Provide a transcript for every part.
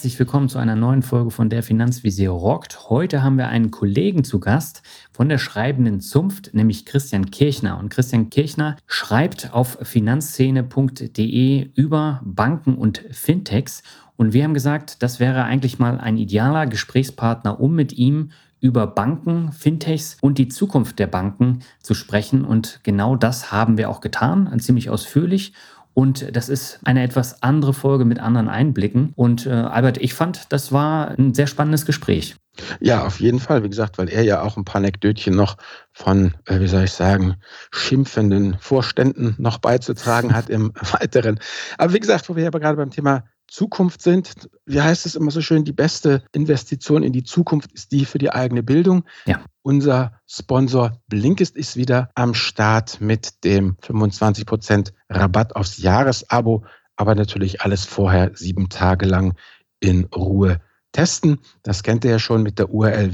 herzlich willkommen zu einer neuen Folge von Der Finanzvisier rockt. Heute haben wir einen Kollegen zu Gast von der schreibenden Zunft, nämlich Christian Kirchner. Und Christian Kirchner schreibt auf finanzszene.de über Banken und Fintechs. Und wir haben gesagt, das wäre eigentlich mal ein idealer Gesprächspartner, um mit ihm über Banken, Fintechs und die Zukunft der Banken zu sprechen. Und genau das haben wir auch getan, ziemlich ausführlich. Und das ist eine etwas andere Folge mit anderen Einblicken. Und Albert, ich fand, das war ein sehr spannendes Gespräch. Ja, auf jeden Fall. Wie gesagt, weil er ja auch ein paar Anekdötchen noch von, schimpfenden Vorständen noch beizutragen hat im Weiteren. Aber wie gesagt, wo wir ja gerade beim Thema Zukunft sind, wie heißt es immer so schön, die beste Investition in die Zukunft ist die für die eigene Bildung. Ja. Unser Sponsor Blinkist ist wieder am Start mit dem 25% Rabatt aufs Jahresabo, aber natürlich alles vorher 7 Tage lang in Ruhe testen. Das kennt ihr ja schon mit der URL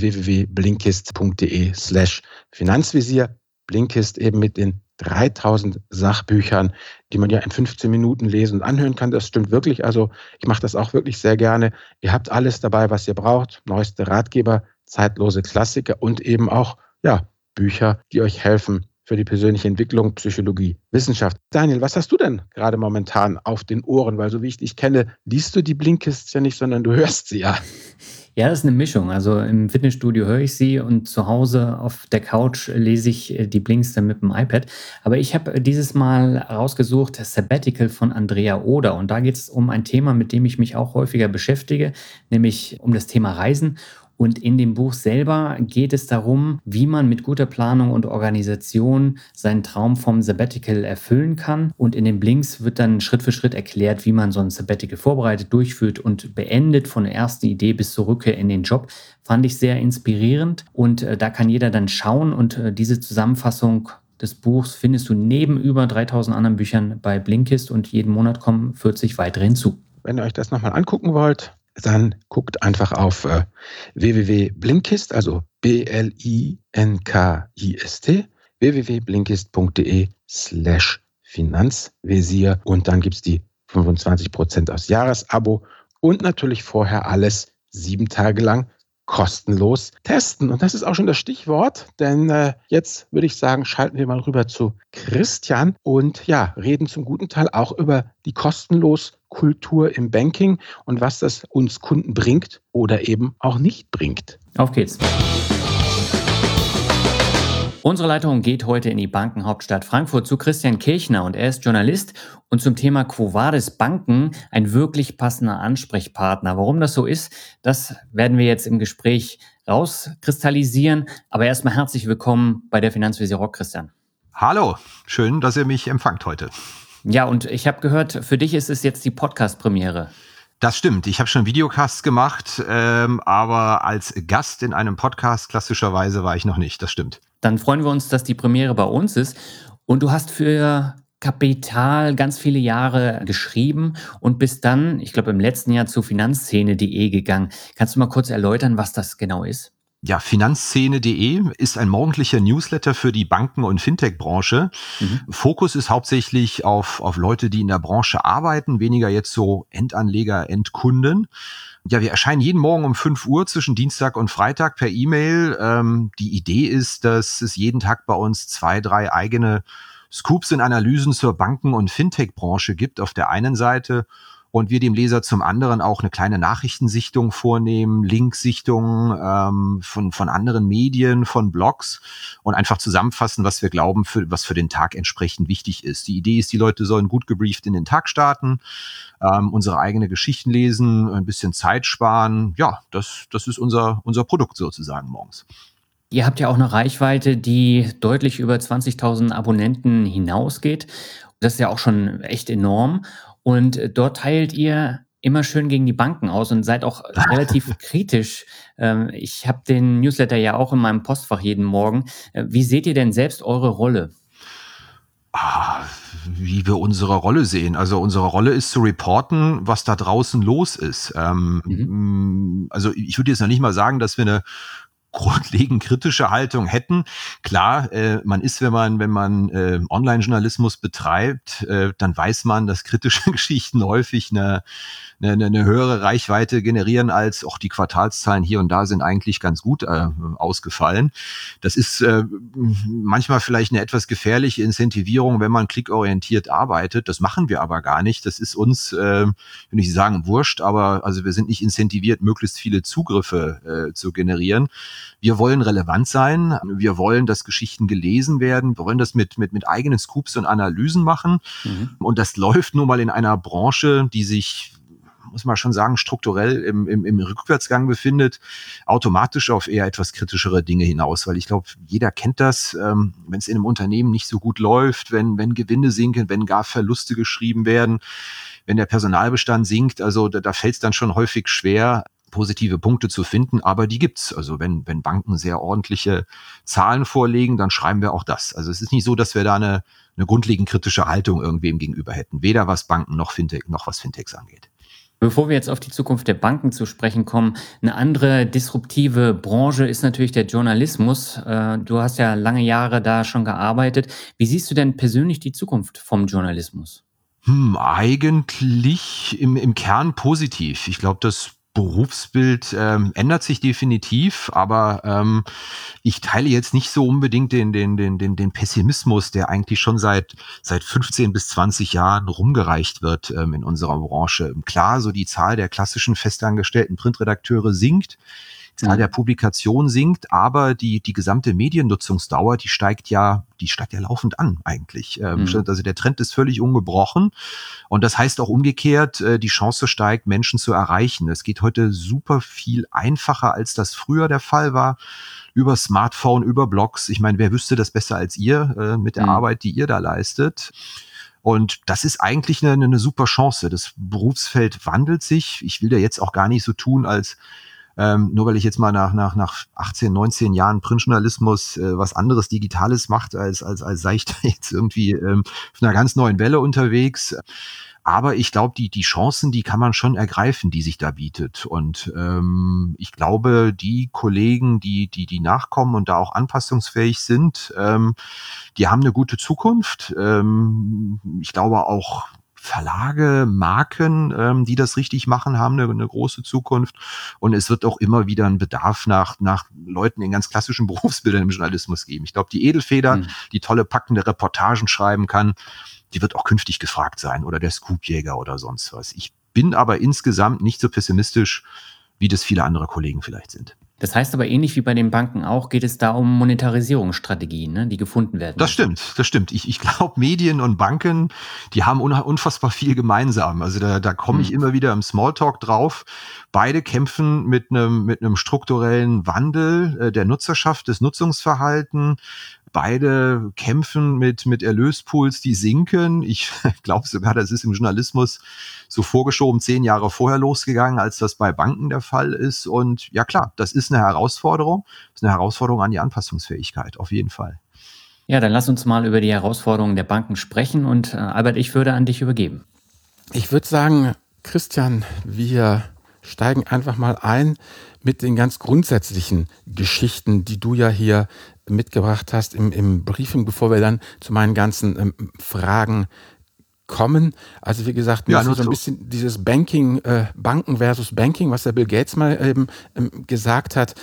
www.blinkist.de/Finanzvisier. Blinkist eben mit den 3000 Sachbüchern, die man ja in 15 Minuten lesen und anhören kann. Das stimmt wirklich. Also ich mache das auch wirklich sehr gerne. Ihr habt alles dabei, was ihr braucht. Neueste Ratgeber, zeitlose Klassiker und eben auch Bücher, die euch helfen für die persönliche Entwicklung, Psychologie, Wissenschaft. Daniel, was hast du denn gerade momentan auf den Ohren? Weil so wie ich dich kenne, liest du die Blinkists ja nicht, sondern du hörst sie ja. Ja, das ist eine Mischung. Also im Fitnessstudio höre ich sie und zu Hause auf der Couch lese ich die Blinks dann mit dem iPad. Aber ich habe dieses Mal rausgesucht Sabbatical von Andrea Oder. Und da geht es um ein Thema, mit dem ich mich auch häufiger beschäftige, nämlich um das Thema Reisen. Und in dem Buch selber geht es darum, wie man mit guter Planung und Organisation seinen Traum vom Sabbatical erfüllen kann. Und in den Blinks wird dann Schritt für Schritt erklärt, wie man so ein Sabbatical vorbereitet, durchführt und beendet, von der ersten Idee bis zur Rückkehr in den Job. Fand ich sehr inspirierend und da kann jeder dann schauen und diese Zusammenfassung des Buchs findest du neben über 3000 anderen Büchern bei Blinkist und jeden Monat kommen 40 weitere hinzu. Wenn ihr euch das nochmal angucken wollt, dann guckt einfach auf www.blinkist, also Blinkist, www.blinkist.de/Finanzvisier und dann gibt es die 25% aufs Jahresabo und natürlich vorher alles 7 Tage lang kostenlos testen. Und das ist auch schon das Stichwort, denn jetzt würde ich sagen, schalten wir mal rüber zu Christian und reden zum guten Teil auch über die kostenlos Kultur im Banking und was das uns Kunden bringt oder eben auch nicht bringt. Auf geht's. Unsere Leitung geht heute in die Bankenhauptstadt Frankfurt zu Christian Kirchner und er ist Journalist und zum Thema Quo Vadis Banken ein wirklich passender Ansprechpartner. Warum das so ist, das werden wir jetzt im Gespräch rauskristallisieren. Aber erstmal herzlich willkommen bei der Finanzvisier Rock, Christian. Hallo, schön, dass ihr mich empfangt heute. Ja, und ich habe gehört, für dich ist es jetzt die Podcast-Premiere. Das stimmt, ich habe schon Videocasts gemacht, aber als Gast in einem Podcast klassischerweise war ich noch nicht, das stimmt. Dann freuen wir uns, dass die Premiere bei uns ist. Und du hast für Kapital ganz viele Jahre geschrieben und bist dann, ich glaube im letzten Jahr zu finanzszene.de gegangen. Kannst du mal kurz erläutern, was das genau ist? Ja, finanzszene.de ist ein morgendlicher Newsletter für die Banken- und Fintech-Branche. Fokus ist hauptsächlich auf Leute, die in der Branche arbeiten, weniger jetzt so Endanleger, Endkunden. Ja, wir erscheinen jeden Morgen um 5 Uhr zwischen Dienstag und Freitag per E-Mail. Die Idee ist, dass es jeden Tag bei uns 2, 3 eigene Scoops und Analysen zur Banken- und Fintech-Branche gibt auf der einen Seite und wir dem Leser zum anderen auch eine kleine Nachrichtensichtung vornehmen, Linksichtung von anderen Medien, von Blogs und einfach zusammenfassen, was wir glauben, was für den Tag entsprechend wichtig ist. Die Idee ist, die Leute sollen gut gebrieft in den Tag starten, unsere eigene Geschichten lesen, ein bisschen Zeit sparen. Ja, das ist unser Produkt sozusagen morgens. Ihr habt ja auch eine Reichweite, die deutlich über 20.000 Abonnenten hinausgeht. Das ist ja auch schon echt enorm. Und dort teilt ihr immer schön gegen die Banken aus und seid auch relativ kritisch. Ich habe den Newsletter ja auch in meinem Postfach jeden Morgen. Wie seht ihr denn selbst eure Rolle? Wie wir unsere Rolle sehen. Also unsere Rolle ist zu reporten, was da draußen los ist. Also ich würde jetzt noch nicht mal sagen, dass wir eine grundlegend kritische Haltung hätten. Klar, man ist, wenn man Online-Journalismus betreibt, dann weiß man, dass kritische Geschichten häufig eine höhere Reichweite generieren als auch die Quartalszahlen hier und da sind eigentlich ganz gut ausgefallen. Das ist manchmal vielleicht eine etwas gefährliche Incentivierung, wenn man klickorientiert arbeitet. Das machen wir aber gar nicht. Das ist uns, will ich sagen, wurscht, aber also wir sind nicht incentiviert, möglichst viele Zugriffe zu generieren. Wir wollen relevant sein. Wir wollen, dass Geschichten gelesen werden. Wir wollen das mit eigenen Scoops und Analysen machen. Und das läuft nun mal in einer Branche, die sich, muss man schon sagen, strukturell im Rückwärtsgang befindet, automatisch auf eher etwas kritischere Dinge hinaus. Weil ich glaube, jeder kennt das, wenn es in einem Unternehmen nicht so gut läuft, wenn Gewinne sinken, wenn gar Verluste geschrieben werden, wenn der Personalbestand sinkt. Also da fällt es dann schon häufig schwer, positive Punkte zu finden, aber die gibt's. Also wenn Banken sehr ordentliche Zahlen vorlegen, dann schreiben wir auch das. Also es ist nicht so, dass wir da eine grundlegend kritische Haltung irgendwem gegenüber hätten. Weder was Banken noch was Fintechs angeht. Bevor wir jetzt auf die Zukunft der Banken zu sprechen kommen, eine andere disruptive Branche ist natürlich der Journalismus. Du hast ja lange Jahre da schon gearbeitet. Wie siehst du denn persönlich die Zukunft vom Journalismus? Eigentlich im Kern positiv. Ich glaube, das Berufsbild ändert sich definitiv, aber ich teile jetzt nicht so unbedingt den Pessimismus, der eigentlich schon seit 15 bis 20 Jahren rumgereicht wird in unserer Branche. Klar, so die Zahl der klassischen festangestellten Printredakteure sinkt, die Zahl der Publikationen sinkt, aber die gesamte Mediennutzungsdauer, die steigt ja laufend an eigentlich. Also der Trend ist völlig ungebrochen und das heißt auch umgekehrt, die Chance steigt, Menschen zu erreichen. Es geht heute super viel einfacher, als das früher der Fall war. Über Smartphone, über Blogs. Ich meine, wer wüsste das besser als ihr mit der Arbeit, die ihr da leistet? Und das ist eigentlich eine super Chance. Das Berufsfeld wandelt sich. Ich will da jetzt auch gar nicht so tun, als nur weil ich jetzt mal nach 18, 19 Jahren Printjournalismus was anderes Digitales macht, als sei ich da jetzt irgendwie auf einer ganz neuen Welle unterwegs. Aber ich glaube, die Chancen, die kann man schon ergreifen, die sich da bietet. Und ich glaube, die Kollegen, die nachkommen und da auch anpassungsfähig sind, die haben eine gute Zukunft. Ich glaube auch Verlage, Marken, die das richtig machen, haben eine große Zukunft. Und es wird auch immer wieder einen Bedarf nach Leuten in ganz klassischen Berufsbildern im Journalismus geben. Ich glaube, die Edelfeder, die tolle packende Reportagen schreiben kann, die wird auch künftig gefragt sein oder der Scoopjäger oder sonst was. Ich bin aber insgesamt nicht so pessimistisch, wie das viele andere Kollegen vielleicht sind. Das heißt aber, ähnlich wie bei den Banken auch, geht es da um Monetarisierungsstrategien, ne, die gefunden werden. Das stimmt. Ich glaube, Medien und Banken, die haben unfassbar viel gemeinsam. Also da komme ich immer wieder im Smalltalk drauf. Beide kämpfen mit einem strukturellen Wandel der Nutzerschaft, des Nutzungsverhalten. Beide kämpfen mit Erlöspools, die sinken. Ich glaube sogar, das ist im Journalismus so vorgeschoben 10 Jahre vorher losgegangen, als das bei Banken der Fall ist. Und ja klar, das ist eine Herausforderung. Das ist eine Herausforderung an die Anpassungsfähigkeit, auf jeden Fall. Ja, dann lass uns mal über die Herausforderungen der Banken sprechen. Und Albert, ich würde an dich übergeben. Ich würde sagen, Christian, wir steigen einfach mal ein mit den ganz grundsätzlichen Geschichten, die du ja hier mitgebracht hast im Briefing, bevor wir dann zu meinen ganzen Fragen kommen. Also wie gesagt, so ein bisschen dieses Banking, Banken versus Banking, was der Bill Gates mal eben gesagt hat,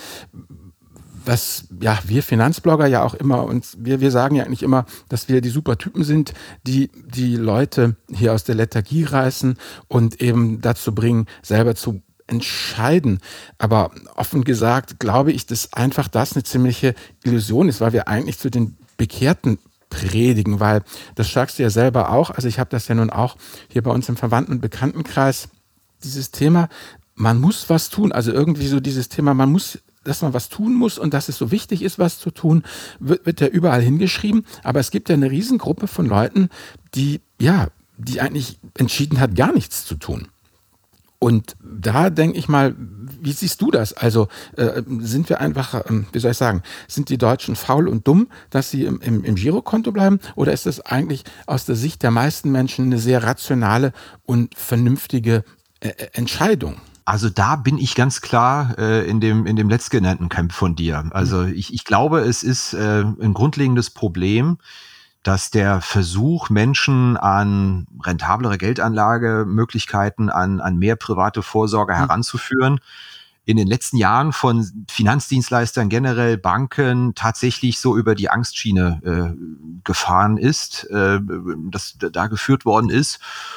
was ja wir Finanzblogger ja auch immer uns, wir sagen ja eigentlich immer, dass wir die super Typen sind, die Leute hier aus der Lethargie reißen und eben dazu bringen, selber zu entscheiden. Aber offen gesagt glaube ich, dass einfach das eine ziemliche Illusion ist, weil wir eigentlich zu den Bekehrten predigen, weil das sagst du ja selber auch, also ich habe das ja nun auch hier bei uns im Verwandten- und Bekanntenkreis, dieses Thema, man muss was tun, also irgendwie so dieses Thema, dass man was tun muss und dass es so wichtig ist, was zu tun, wird ja überall hingeschrieben, aber es gibt ja eine Riesengruppe von Leuten, die eigentlich entschieden hat, gar nichts zu tun. Und da denke ich mal, wie siehst du das? Also sind wir einfach, sind die Deutschen faul und dumm, dass sie im Girokonto bleiben? Oder ist das eigentlich aus der Sicht der meisten Menschen eine sehr rationale und vernünftige Entscheidung? Also da bin ich ganz klar in dem letztgenannten Camp von dir. Also ich glaube, es ist ein grundlegendes Problem, dass der Versuch, Menschen an rentablere Geldanlagemöglichkeiten, an mehr private Vorsorge heranzuführen, in den letzten Jahren von Finanzdienstleistern, generell Banken, tatsächlich so über die Angstschiene gefahren ist, das da geführt worden ist.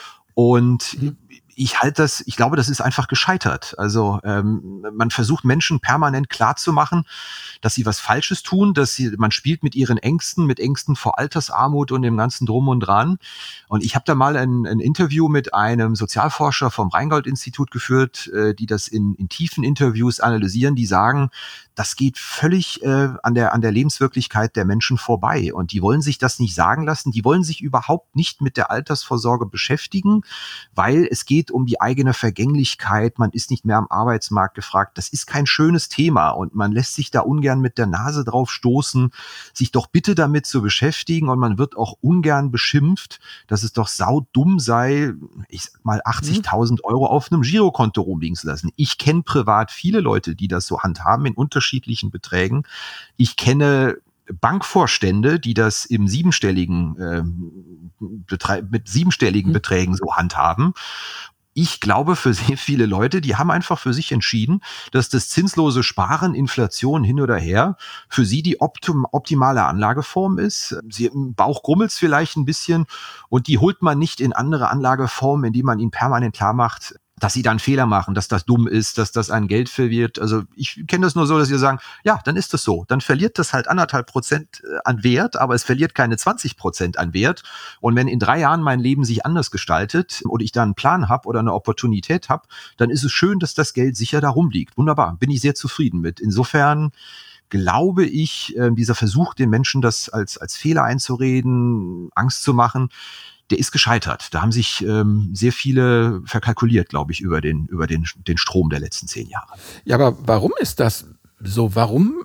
Und ich glaube, das ist einfach gescheitert. Also man versucht Menschen permanent klarzumachen, dass sie was Falsches tun, man spielt mit ihren Ängsten, mit Ängsten vor Altersarmut und dem ganzen Drum und Dran. Und ich habe da mal ein Interview mit einem Sozialforscher vom Rheingold-Institut geführt, die das in tiefen Interviews analysieren, die sagen, das geht völlig an der Lebenswirklichkeit der Menschen vorbei. Und die wollen sich das nicht sagen lassen. Die wollen sich überhaupt nicht mit der Altersvorsorge beschäftigen, weil es geht um die eigene Vergänglichkeit. Man ist nicht mehr am Arbeitsmarkt gefragt. Das ist kein schönes Thema und man lässt sich da ungern mit der Nase drauf stoßen, sich doch bitte damit zu beschäftigen. Und man wird auch ungern beschimpft, dass es doch saudumm sei, ich sag mal 80.000 € auf einem Girokonto rumliegen zu lassen. Ich kenne privat viele Leute, die das so handhaben in unterschiedlichen Beträgen. Ich kenne Bankvorstände, die das im siebenstelligen mit siebenstelligen Beträgen so handhaben. Ich glaube, für sehr viele Leute, die haben einfach für sich entschieden, dass das zinslose Sparen, Inflation hin oder her, für sie die optimale Anlageform ist. Im Bauch grummelt's vielleicht ein bisschen und die holt man nicht in andere Anlageformen, indem man ihnen permanent klar macht, dass sie dann Fehler machen, dass das dumm ist, dass das ein Geld verliert. Also ich kenne das nur so, dass sie sagen, ja, dann ist das so. Dann verliert das halt 1,5% an Wert, aber es verliert keine 20% an Wert. Und wenn in 3 Jahren mein Leben sich anders gestaltet oder ich da einen Plan habe oder eine Opportunität habe, dann ist es schön, dass das Geld sicher da rumliegt. Wunderbar, bin ich sehr zufrieden mit. Insofern glaube ich, dieser Versuch, den Menschen das als Fehler einzureden, Angst zu machen, der ist gescheitert. Da haben sich sehr viele verkalkuliert, glaube ich, über den Strom der letzten 10 Jahre. Ja, aber warum ist das so? Warum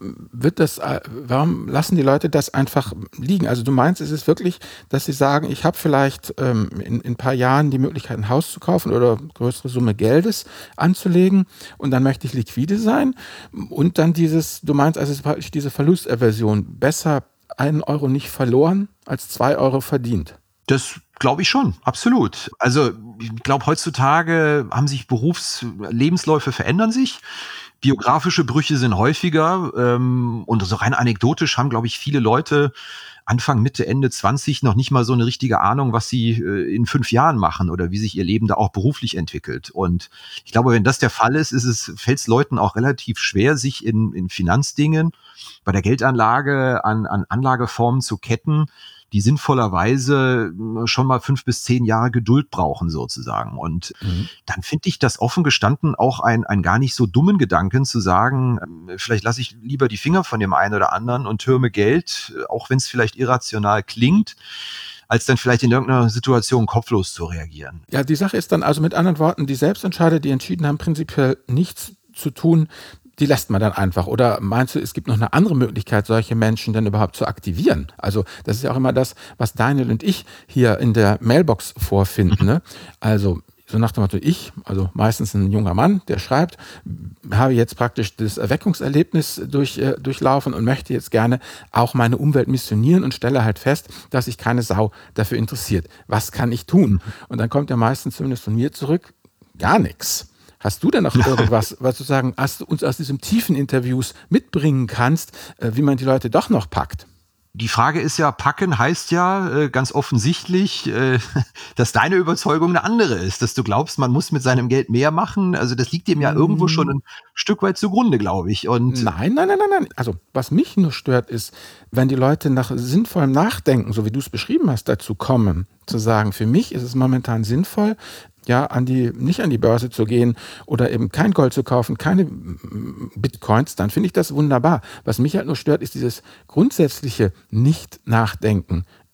lassen die Leute das einfach liegen? Also du meinst, es ist wirklich, dass sie sagen, ich habe vielleicht in ein paar Jahren die Möglichkeit, ein Haus zu kaufen oder größere Summe Geldes anzulegen und dann möchte ich liquide sein und dann du meinst, also es ist praktisch diese Verlusterversion, besser 1 € nicht verloren als 2 € verdient. Das glaube ich schon, absolut. Also ich glaube, heutzutage haben sich Lebensläufe verändern sich. Biografische Brüche sind häufiger und so rein anekdotisch haben, glaube ich, viele Leute Anfang, Mitte, Ende 20 noch nicht mal so eine richtige Ahnung, was sie in 5 Jahren machen oder wie sich ihr Leben da auch beruflich entwickelt. Und ich glaube, wenn das der Fall ist, fällt es Leuten auch relativ schwer, sich in Finanzdingen bei der Geldanlage an Anlageformen zu ketten, die sinnvollerweise schon mal 5 bis 10 Jahre Geduld brauchen sozusagen. Und dann finde ich das offen gestanden auch ein gar nicht so dummen Gedanken zu sagen, vielleicht lasse ich lieber die Finger von dem einen oder anderen und türme Geld, auch wenn es vielleicht irrational klingt, als dann vielleicht in irgendeiner Situation kopflos zu reagieren. Ja, die Sache ist dann also mit anderen Worten, die Selbstentscheider, die entschieden haben, prinzipiell nichts zu tun, die lässt man dann einfach. Oder meinst du, es gibt noch eine andere Möglichkeit, solche Menschen dann überhaupt zu aktivieren? Also das ist ja auch immer das, was Daniel und ich hier in der Mailbox vorfinden. Ne? Also so nach dem Motto, also meistens ein junger Mann, der schreibt, habe jetzt praktisch das Erweckungserlebnis durchlaufen und möchte jetzt gerne auch meine Umwelt missionieren und stelle halt fest, dass sich keine Sau dafür interessiert. Was kann ich tun? Und dann kommt ja meistens zumindest von mir zurück, gar nichts. Hast du denn noch irgendwas, was du uns aus diesen tiefen Interviews mitbringen kannst, wie man die Leute doch noch packt? Die Frage ist ja, packen heißt ja ganz offensichtlich, dass deine Überzeugung eine andere ist, dass du glaubst, man muss mit seinem Geld mehr machen. Also das liegt dem ja irgendwo schon ein Stück weit zugrunde, glaube ich. Und Nein. Also was mich nur stört ist, wenn die Leute nach sinnvollem Nachdenken, so wie du es beschrieben hast, dazu kommen, zu sagen, für mich ist es momentan sinnvoll, ja, nicht an die Börse zu gehen oder eben kein Gold zu kaufen, keine Bitcoins, dann finde ich das wunderbar. Was mich halt nur stört, ist dieses grundsätzliche Nicht-Nachdenken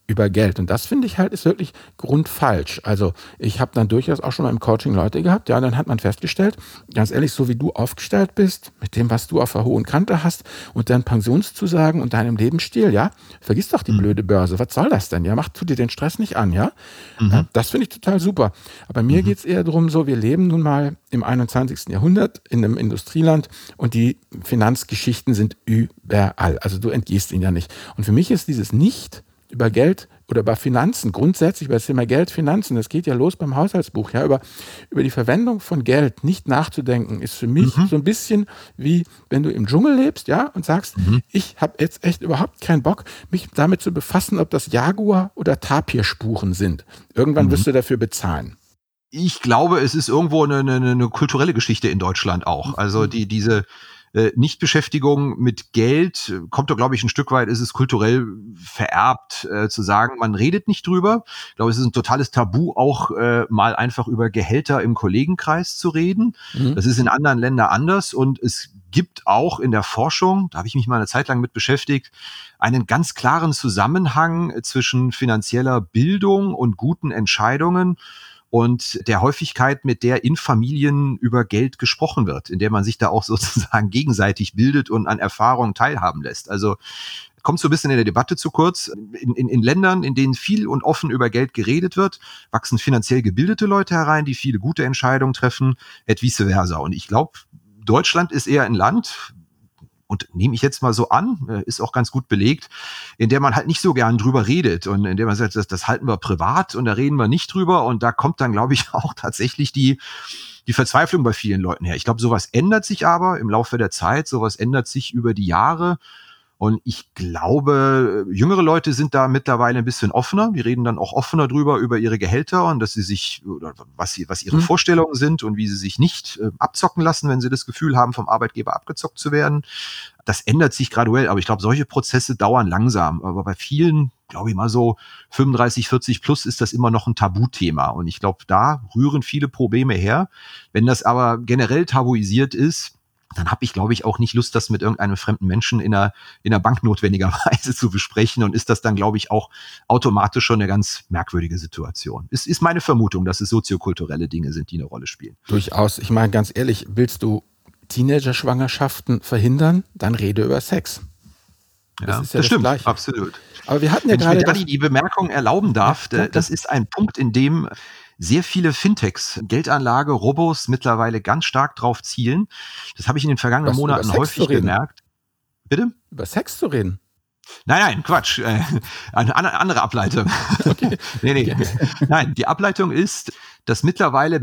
über Geld. Und das finde ich halt ist wirklich grundfalsch. Also ich habe dann durchaus auch schon mal im Coaching Leute gehabt, ja, dann hat man festgestellt, ganz ehrlich, so wie du aufgestellt bist, mit dem, was du auf der hohen Kante hast und deinen Pensionszusagen und deinem Lebensstil, ja, vergiss doch die blöde Börse. Was soll das denn? Ja, tu dir den Stress nicht an, ja. Das finde ich total super. Aber mir geht es eher darum, so, wir leben nun mal im 21. Jahrhundert in einem Industrieland und die Finanzgeschichten sind überall. Also du entgehst ihnen ja nicht. Und für mich ist dieses nicht über Geld oder über Finanzen, grundsätzlich über das Thema Geld, Finanzen, das geht ja los beim Haushaltsbuch, ja, über die Verwendung von Geld nicht nachzudenken, ist für mich so ein bisschen wie, wenn du im Dschungel lebst, ja, und sagst, ich habe jetzt echt überhaupt keinen Bock, mich damit zu befassen, ob das Jaguar oder Tapirspuren sind. Irgendwann wirst du dafür bezahlen. Ich glaube, es ist irgendwo eine kulturelle Geschichte in Deutschland auch. Also diese Nichtbeschäftigung mit Geld kommt doch, glaube ich, ein Stück weit, ist es kulturell vererbt, zu sagen, man redet nicht drüber. Ich glaube, es ist ein totales Tabu, auch mal einfach über Gehälter im Kollegenkreis zu reden. Das ist in anderen Ländern anders und es gibt auch in der Forschung, da habe ich mich mal eine Zeit lang mit beschäftigt, einen ganz klaren Zusammenhang zwischen finanzieller Bildung und guten Entscheidungen und der Häufigkeit, mit der in Familien über Geld gesprochen wird, in der man sich da auch sozusagen gegenseitig bildet und an Erfahrungen teilhaben lässt. Also kommt so ein bisschen in der Debatte zu kurz. In Ländern, in denen viel und offen über Geld geredet wird, wachsen finanziell gebildete Leute herein, die viele gute Entscheidungen treffen, et vice versa. Und ich glaube, Deutschland ist eher ein Land, und nehme ich jetzt mal so an, ist auch ganz gut belegt, in der man halt nicht so gern drüber redet und in der man sagt, das halten wir privat und da reden wir nicht drüber und da kommt dann, glaube ich, auch tatsächlich die Verzweiflung bei vielen Leuten her. Ich glaube, sowas ändert sich aber im Laufe der Zeit, sowas ändert sich über die Jahre. Und ich glaube, jüngere Leute sind da mittlerweile ein bisschen offener. Die reden dann auch offener drüber, über ihre Gehälter und dass sie sich, oder was ihre Vorstellungen sind und wie sie sich nicht abzocken lassen, wenn sie das Gefühl haben, vom Arbeitgeber abgezockt zu werden. Das ändert sich graduell, aber ich glaube, solche Prozesse dauern langsam. Aber bei vielen, glaube ich mal so 35, 40 plus ist das immer noch ein Tabuthema. Und ich glaube, da rühren viele Probleme her. Wenn das aber generell tabuisiert ist, dann habe ich, glaube ich, auch nicht Lust, das mit irgendeinem fremden Menschen in einer Bank notwendigerweise zu besprechen und ist das dann, glaube ich, auch automatisch schon eine ganz merkwürdige Situation. Es ist meine Vermutung, dass es soziokulturelle Dinge sind, die eine Rolle spielen. Durchaus. Ich meine, ganz ehrlich, willst du Teenager-Schwangerschaften verhindern, dann rede über Sex. Das ist ja das stimmt, Gleiche. Absolut. Aber wir hatten ja gerade... Wenn ich mir Dani die Bemerkung erlauben darf, das ist ein Punkt, in dem sehr viele Fintechs, Geldanlage, Robos mittlerweile ganz stark drauf zielen. Das habe ich in den vergangenen Monaten häufig gemerkt. Bitte? Über Sex zu reden? Nein, Quatsch. Eine andere Ableitung. Okay. Nee. Nein, die Ableitung ist, dass mittlerweile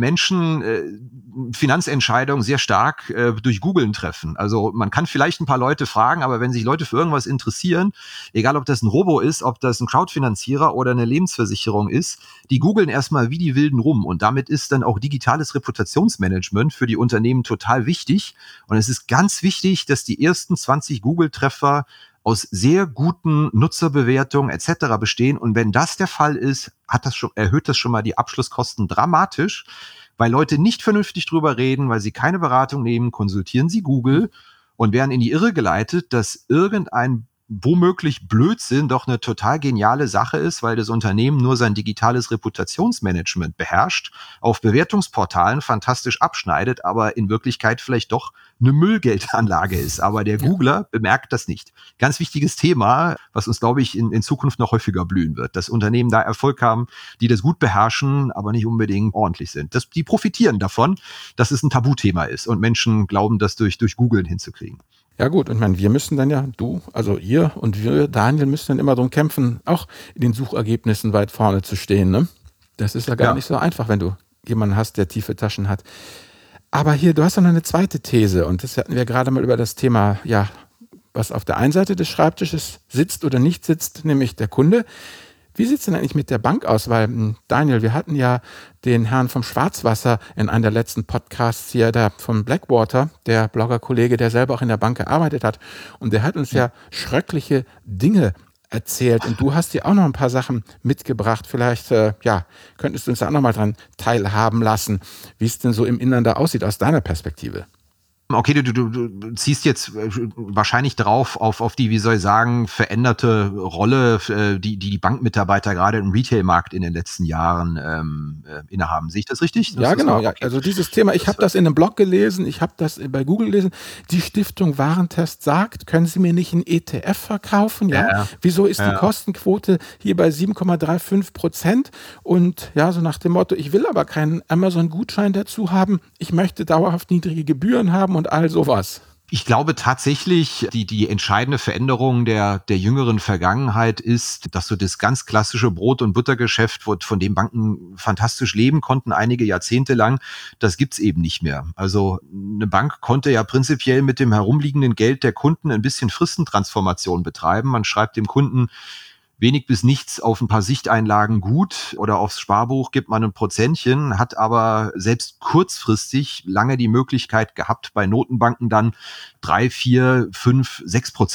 Menschen Finanzentscheidungen sehr stark durch Googlen treffen. Also man kann vielleicht ein paar Leute fragen, aber wenn sich Leute für irgendwas interessieren, egal ob das ein Robo ist, ob das ein Crowdfinanzierer oder eine Lebensversicherung ist, die googeln erstmal wie die Wilden rum. Und damit ist dann auch digitales Reputationsmanagement für die Unternehmen total wichtig. Und es ist ganz wichtig, dass die ersten 20 Google-Treffer aus sehr guten Nutzerbewertungen etc. bestehen. Und wenn das der Fall ist, erhöht das schon mal die Abschlusskosten dramatisch, weil Leute nicht vernünftig drüber reden, weil sie keine Beratung nehmen, konsultieren sie Google und werden in die Irre geleitet, dass irgendein womöglich Blödsinn doch eine total geniale Sache ist, weil das Unternehmen nur sein digitales Reputationsmanagement beherrscht, auf Bewertungsportalen fantastisch abschneidet, aber in Wirklichkeit vielleicht doch eine Müllgeldanlage ist. Aber der Googler bemerkt das nicht. Ganz wichtiges Thema, was uns, glaube ich, in Zukunft noch häufiger blühen wird. Dass Unternehmen da Erfolg haben, die das gut beherrschen, aber nicht unbedingt ordentlich sind. Die profitieren davon, dass es ein Tabuthema ist und Menschen glauben, das durch Googlen hinzukriegen. Ja gut, und ich meine, wir müssen dann ja, ihr und wir, Daniel, müssen dann immer darum kämpfen, auch in den Suchergebnissen weit vorne zu stehen. Ne? Das ist ja gar nicht so einfach, wenn du jemanden hast, der tiefe Taschen hat. Aber hier, du hast noch eine zweite These und das hatten wir gerade mal über das Thema, ja, was auf der einen Seite des Schreibtisches sitzt oder nicht sitzt, nämlich der Kunde. Wie sieht es denn eigentlich mit der Bank aus? Weil, Daniel, wir hatten ja den Herrn vom Schwarzwasser in einem der letzten Podcasts hier, der von Blackwater, der Blogger-Kollege, der selber auch in der Bank gearbeitet hat. Und der hat uns ja schreckliche Dinge erzählt. Und du hast dir auch noch ein paar Sachen mitgebracht. Vielleicht, könntest du uns da auch noch mal dran teilhaben lassen, wie es denn so im Innern da aussieht, aus deiner Perspektive. Okay, du ziehst jetzt wahrscheinlich drauf auf die, wie soll ich sagen, veränderte Rolle, die Bankmitarbeiter gerade im Retail-Markt in den letzten Jahren innehaben. Sehe ich das richtig? Ja, genau. Ja. Okay. Also dieses Thema, ich habe das in einem Blog gelesen, ich habe das bei Google gelesen. Die Stiftung Warentest sagt, können Sie mir nicht einen ETF verkaufen? Ja. Wieso ist die Kostenquote hier bei 7,35%? Und ja, so nach dem Motto, ich will aber keinen Amazon-Gutschein dazu haben, ich möchte dauerhaft niedrige Gebühren haben und all sowas. Ich glaube tatsächlich, die entscheidende Veränderung der jüngeren Vergangenheit ist, dass so das ganz klassische Brot- und Buttergeschäft, von dem Banken fantastisch leben konnten, einige Jahrzehnte lang, das gibt's eben nicht mehr. Also eine Bank konnte ja prinzipiell mit dem herumliegenden Geld der Kunden ein bisschen Fristentransformation betreiben. Man schreibt dem Kunden wenig bis nichts auf ein paar Sichteinlagen gut oder aufs Sparbuch gibt man ein Prozentchen, hat aber selbst kurzfristig lange die Möglichkeit gehabt, bei Notenbanken dann 3, 4, 5,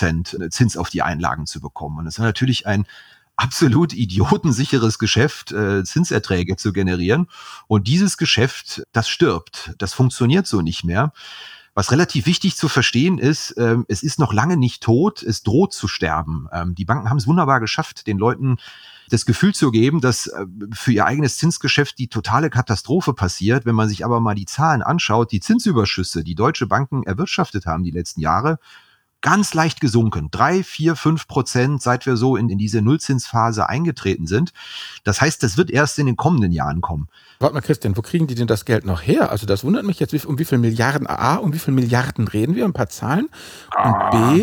6% Zins auf die Einlagen zu bekommen. Und das ist natürlich ein absolut idiotensicheres Geschäft, Zinserträge zu generieren. Und dieses Geschäft, das stirbt. Das funktioniert so nicht mehr. Was relativ wichtig zu verstehen ist, es ist noch lange nicht tot, es droht zu sterben. Die Banken haben es wunderbar geschafft, den Leuten das Gefühl zu geben, dass für ihr eigenes Zinsgeschäft die totale Katastrophe passiert. Wenn man sich aber mal die Zahlen anschaut, die Zinsüberschüsse, die deutsche Banken erwirtschaftet haben die letzten Jahre, ganz leicht gesunken. 3, 4, 5%, seit wir so in diese Nullzinsphase eingetreten sind. Das heißt, das wird erst in den kommenden Jahren kommen. Warte mal, Christian, wo kriegen die denn das Geld noch her? Also das wundert mich jetzt, um wie viel Milliarden um wie viel Milliarden reden wir? Ein paar Zahlen. Und B,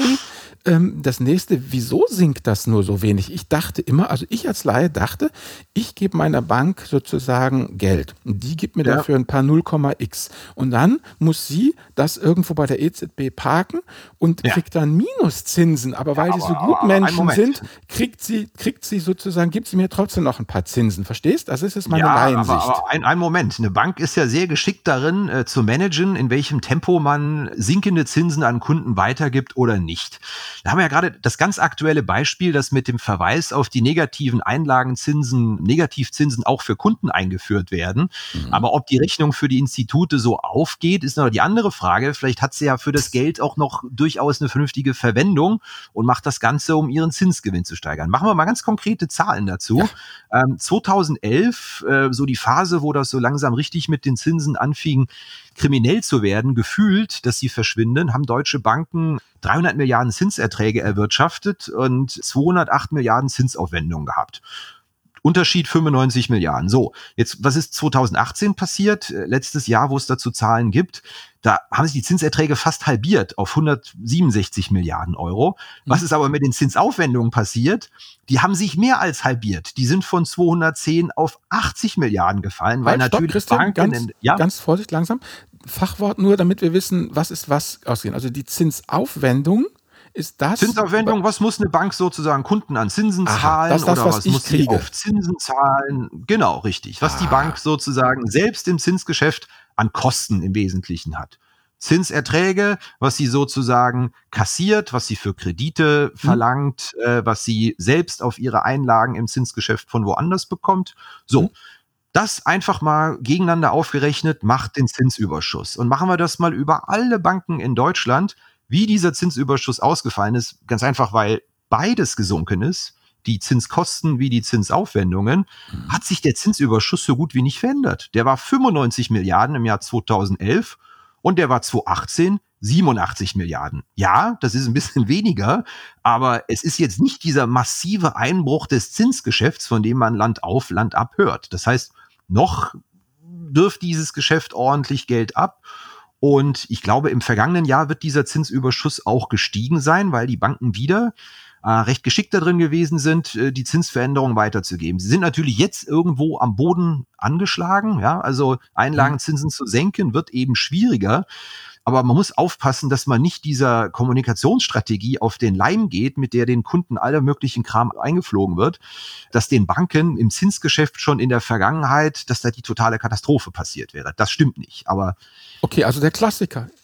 das nächste, wieso sinkt das nur so wenig? Ich dachte immer, also ich als Laie dachte, ich gebe meiner Bank sozusagen Geld. Und die gibt mir dafür ein paar 0,x. Und dann muss sie das irgendwo bei der EZB parken und kriegt dann Minuszinsen. Aber weil die so gut Menschen sind, kriegt sie sozusagen, gibt sie mir trotzdem noch ein paar Zinsen. Verstehst? Das ist jetzt meine Laiensicht. Aber ein Moment. Eine Bank ist ja sehr geschickt darin, zu managen, in welchem Tempo man sinkende Zinsen an Kunden weitergibt oder nicht. Da haben wir ja gerade das ganz aktuelle Beispiel, das mit dem Verweis auf die negativen Einlagenzinsen, Negativzinsen auch für Kunden eingeführt werden. Aber ob die Rechnung für die Institute so aufgeht, ist noch die andere Frage. Vielleicht hat sie ja für das Geld auch noch durchaus eine vernünftige Verwendung und macht das Ganze, um ihren Zinsgewinn zu steigern. Machen wir mal ganz konkrete Zahlen dazu. 2011, so die Phase, wo das so langsam richtig mit den Zinsen anfing, kriminell zu werden, gefühlt, dass sie verschwinden, haben deutsche Banken 300 Milliarden Zinserträge erwirtschaftet und 208 Milliarden Zinsaufwendungen gehabt. Unterschied 95 Milliarden. So, jetzt, was ist 2018 passiert? Letztes Jahr, wo es dazu Zahlen gibt, da haben sich die Zinserträge fast halbiert auf 167 Milliarden Euro. Was ist aber mit den Zinsaufwendungen passiert? Die haben sich mehr als halbiert. Die sind von 210 auf 80 Milliarden gefallen, weil natürlich Christian, ganz Vorsicht, langsam. Fachwort nur, damit wir wissen, was ist was ausgehen. Also die Zinsaufwendung ist das. Zinsaufwendung, was muss eine Bank sozusagen Kunden an Zinsen zahlen? Das ist das, oder was muss sie kriege auf Zinsen zahlen? Genau, richtig. Was die Bank sozusagen selbst im Zinsgeschäft an Kosten im Wesentlichen hat. Zinserträge, was sie sozusagen kassiert, was sie für Kredite verlangt, was sie selbst auf ihre Einlagen im Zinsgeschäft von woanders bekommt. So. Das einfach mal gegeneinander aufgerechnet macht den Zinsüberschuss. Und machen wir das mal über alle Banken in Deutschland, wie dieser Zinsüberschuss ausgefallen ist. Ganz einfach, weil beides gesunken ist, die Zinskosten wie die Zinsaufwendungen, hat sich der Zinsüberschuss so gut wie nicht verändert. Der war 95 Milliarden im Jahr 2011 und der war 2018 87 Milliarden. Ja, das ist ein bisschen weniger, aber es ist jetzt nicht dieser massive Einbruch des Zinsgeschäfts, von dem man Land auf, Land ab hört. Das heißt, noch wirft dieses Geschäft ordentlich Geld ab. Und ich glaube, im vergangenen Jahr wird dieser Zinsüberschuss auch gestiegen sein, weil die Banken wieder recht geschickt darin gewesen sind, die Zinsveränderung weiterzugeben. Sie sind natürlich jetzt irgendwo am Boden angeschlagen. Ja, also Einlagenzinsen zu senken wird eben schwieriger. Aber man muss aufpassen, dass man nicht dieser Kommunikationsstrategie auf den Leim geht, mit der den Kunden aller möglichen Kram eingeflogen wird, dass den Banken im Zinsgeschäft schon in der Vergangenheit, dass da die totale Katastrophe passiert wäre. Das stimmt nicht. Aber okay, also der Klassiker.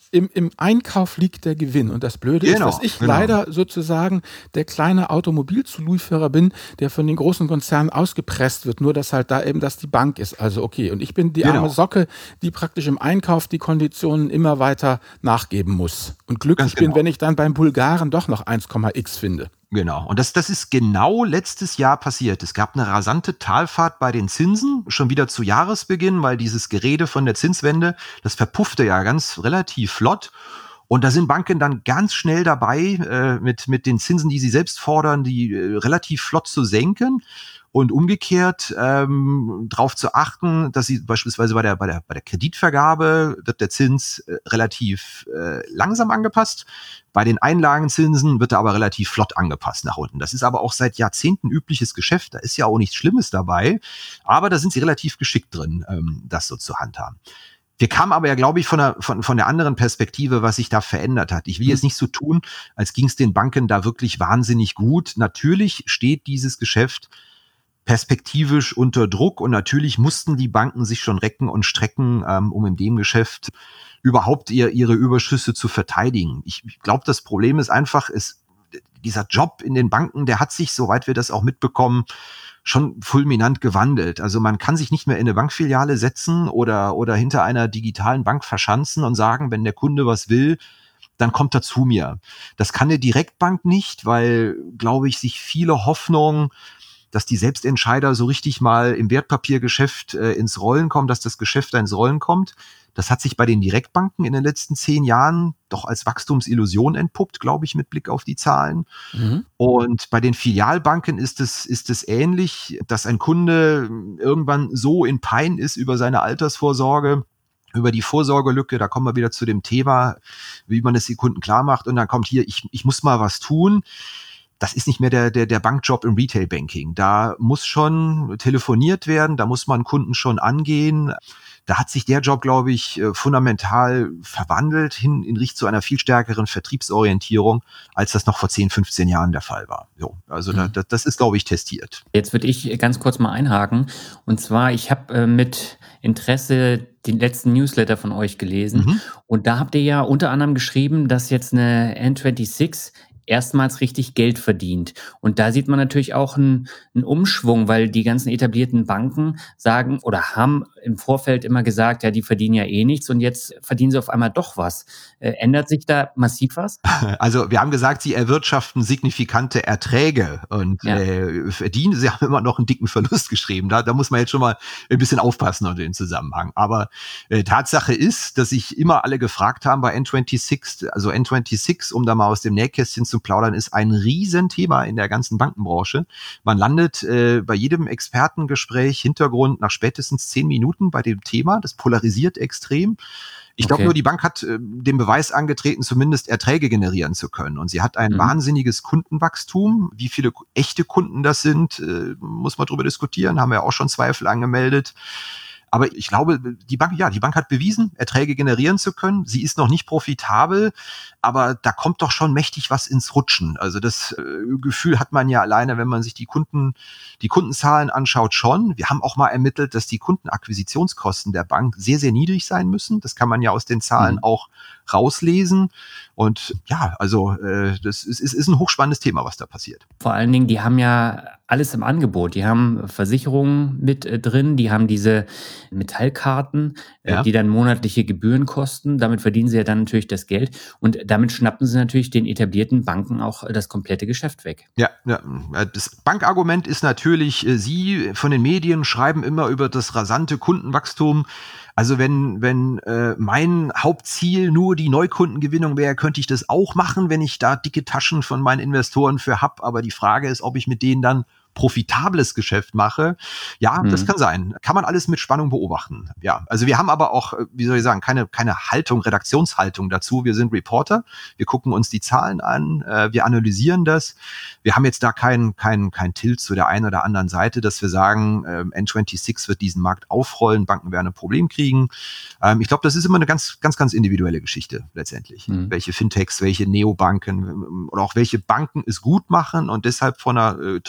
im Einkauf liegt der Gewinn. Und das Blöde ist, dass ich leider sozusagen der kleine Automobilzulieferer bin, der von den großen Konzernen ausgepresst wird, nur dass halt da eben das die Bank ist. Also okay, und ich bin die arme Socke, die praktisch im Einkauf die Konditionen immer weiter nachgeben muss. Und glücklich bin, wenn ich dann beim Bulgaren doch noch 1,x finde. Genau. Und das ist genau letztes Jahr passiert. Es gab eine rasante Talfahrt bei den Zinsen, schon wieder zu Jahresbeginn, weil dieses Gerede von der Zinswende, das verpuffte ja relativ flott. Und da sind Banken dann ganz schnell dabei, mit den Zinsen, die sie selbst fordern, die relativ flott zu senken. Und umgekehrt darauf zu achten, dass sie beispielsweise bei der Kreditvergabe wird der Zins relativ langsam angepasst. Bei den Einlagenzinsen wird er aber relativ flott angepasst nach unten. Das ist aber auch seit Jahrzehnten übliches Geschäft. Da ist ja auch nichts Schlimmes dabei. Aber da sind sie relativ geschickt drin, das so zu handhaben. Wir kamen aber ja, glaube ich, von der anderen Perspektive, was sich da verändert hat. Ich will jetzt nicht so tun, als ging es den Banken da wirklich wahnsinnig gut. Natürlich steht dieses Geschäft perspektivisch unter Druck und natürlich mussten die Banken sich schon recken und strecken, um in dem Geschäft überhaupt ihre Überschüsse zu verteidigen. Ich glaube, das Problem ist einfach, dieser Job in den Banken, der hat sich, soweit wir das auch mitbekommen, schon fulminant gewandelt. Also man kann sich nicht mehr in eine Bankfiliale setzen oder hinter einer digitalen Bank verschanzen und sagen, wenn der Kunde was will, dann kommt er zu mir. Das kann eine Direktbank nicht, weil, glaube ich, sich viele Hoffnungen, dass die Selbstentscheider so richtig mal im Wertpapiergeschäft ins Rollen kommen, dass das Geschäft da ins Rollen kommt. Das hat sich bei den Direktbanken in den letzten 10 Jahren doch als Wachstumsillusion entpuppt, glaube ich, mit Blick auf die Zahlen. Mhm. Und bei den Filialbanken ist es ähnlich, dass ein Kunde irgendwann so in Pein ist über seine Altersvorsorge, über die Vorsorgelücke, da kommen wir wieder zu dem Thema, wie man es den Kunden klar macht. Und dann kommt hier, ich muss mal was tun. Das ist nicht mehr der Bankjob im Retail-Banking. Da muss schon telefoniert werden, da muss man Kunden schon angehen. Da hat sich der Job, glaube ich, fundamental verwandelt hin in Richtung zu einer viel stärkeren Vertriebsorientierung, als das noch vor 10, 15 Jahren der Fall war. So, also das ist, glaube ich, testiert. Jetzt würde ich ganz kurz mal einhaken. Und zwar, ich habe mit Interesse den letzten Newsletter von euch gelesen. Und da habt ihr ja unter anderem geschrieben, dass jetzt eine N26 erstmals richtig Geld verdient. Und da sieht man natürlich auch einen Umschwung, weil die ganzen etablierten Banken sagen oder haben im Vorfeld immer gesagt, ja, die verdienen ja eh nichts und jetzt verdienen sie auf einmal doch was. Ändert sich da massiv was? Also wir haben gesagt, sie erwirtschaften signifikante Erträge und verdienen. Sie haben immer noch einen dicken Verlust geschrieben. Da muss man jetzt schon mal ein bisschen aufpassen unter dem Zusammenhang. Aber Tatsache ist, dass sich immer alle gefragt haben bei N26, also N26, um da mal aus dem Nähkästchen zu plaudern, ist ein Riesenthema in der ganzen Bankenbranche. Man landet bei jedem Expertengespräch Hintergrund nach spätestens 10 Minuten bei dem Thema. Das polarisiert extrem. Ich glaube nur, die Bank hat den Beweis angetreten, zumindest Erträge generieren zu können. Und sie hat ein wahnsinniges Kundenwachstum. Wie viele echte Kunden das sind, muss man drüber diskutieren. Haben wir auch schon Zweifel angemeldet. Aber ich glaube, die Bank hat bewiesen, Erträge generieren zu können. Sie ist noch nicht profitabel, aber da kommt doch schon mächtig was ins Rutschen. Also das Gefühl hat man ja alleine, wenn man sich die Kundenzahlen anschaut, schon. Wir haben auch mal ermittelt, dass die Kundenakquisitionskosten der Bank sehr, sehr niedrig sein müssen. Das kann man ja aus den Zahlen auch rauslesen. Und ja, also das ist ein hochspannendes Thema, was da passiert. Vor allen Dingen, die haben ja alles im Angebot. Die haben Versicherungen mit drin, die haben diese Metallkarten, die dann monatliche Gebühren kosten. Damit verdienen sie ja dann natürlich das Geld. Und damit schnappen sie natürlich den etablierten Banken auch das komplette Geschäft weg. Ja, das Bankargument ist natürlich, Sie von den Medien schreiben immer über das rasante Kundenwachstum. Also wenn mein Hauptziel nur die Neukundengewinnung wäre, könnte ich das auch machen, wenn ich da dicke Taschen von meinen Investoren für hab. Aber die Frage ist, ob ich mit denen dann profitables Geschäft mache. Ja, das kann sein. Kann man alles mit Spannung beobachten. Ja, also wir haben aber auch, wie soll ich sagen, keine Redaktionshaltung dazu. Wir sind Reporter. Wir gucken uns die Zahlen an. Wir analysieren das. Wir haben jetzt da kein Tilt zu der einen oder anderen Seite, dass wir sagen, N26 wird diesen Markt aufrollen, Banken werden ein Problem kriegen. Ich glaube, das ist immer eine ganz, ganz, ganz individuelle Geschichte letztendlich. Welche Fintechs, welche Neobanken oder auch welche Banken es gut machen und deshalb von einer tollen Zukunft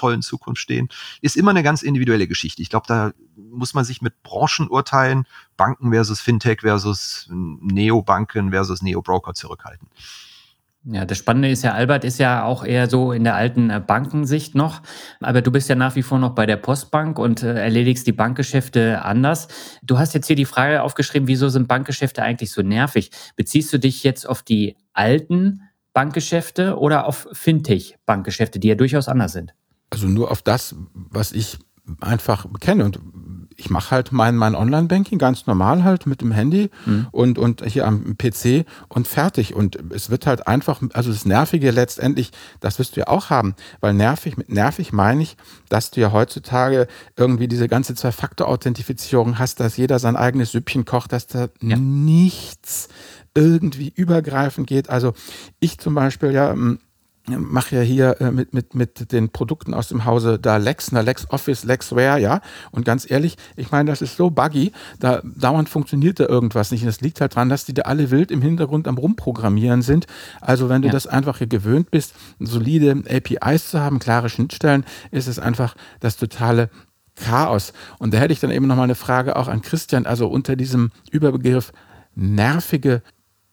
Zukunft stehen, ist immer eine ganz individuelle Geschichte. Ich glaube, da muss man sich mit Branchenurteilen, Banken versus Fintech versus Neobanken versus Neobroker zurückhalten. Ja, das Spannende ist ja, Albert ist ja auch eher so in der alten Bankensicht noch, aber du bist ja nach wie vor noch bei der Postbank und erledigst die Bankgeschäfte anders. Du hast jetzt hier die Frage aufgeschrieben, wieso sind Bankgeschäfte eigentlich so nervig? Beziehst du dich jetzt auf die alten Bankgeschäfte oder auf Fintech-Bankgeschäfte, die ja durchaus anders sind? Also nur auf das, was ich einfach kenne. Und ich mache halt mein Online-Banking ganz normal halt mit dem Handy und hier am PC und fertig. Und es wird halt einfach, also das Nervige letztendlich, das wirst du ja auch haben. Weil mit nervig meine ich, dass du ja heutzutage irgendwie diese ganze Zwei-Faktor-Authentifizierung hast, dass jeder sein eigenes Süppchen kocht, dass da nichts irgendwie übergreifend geht. Also ich zum Beispiel mache ja hier mit den Produkten aus dem Hause da Lex Office, Lexware, ja. Und ganz ehrlich, ich meine, das ist so buggy, da dauernd funktioniert da irgendwas nicht. Und das liegt halt dran, dass die da alle wild im Hintergrund am Rumprogrammieren sind. Also wenn du das einfach hier gewöhnt bist, solide APIs zu haben, klare Schnittstellen, ist es einfach das totale Chaos. Und da hätte ich dann eben nochmal eine Frage auch an Christian, also unter diesem Überbegriff nervige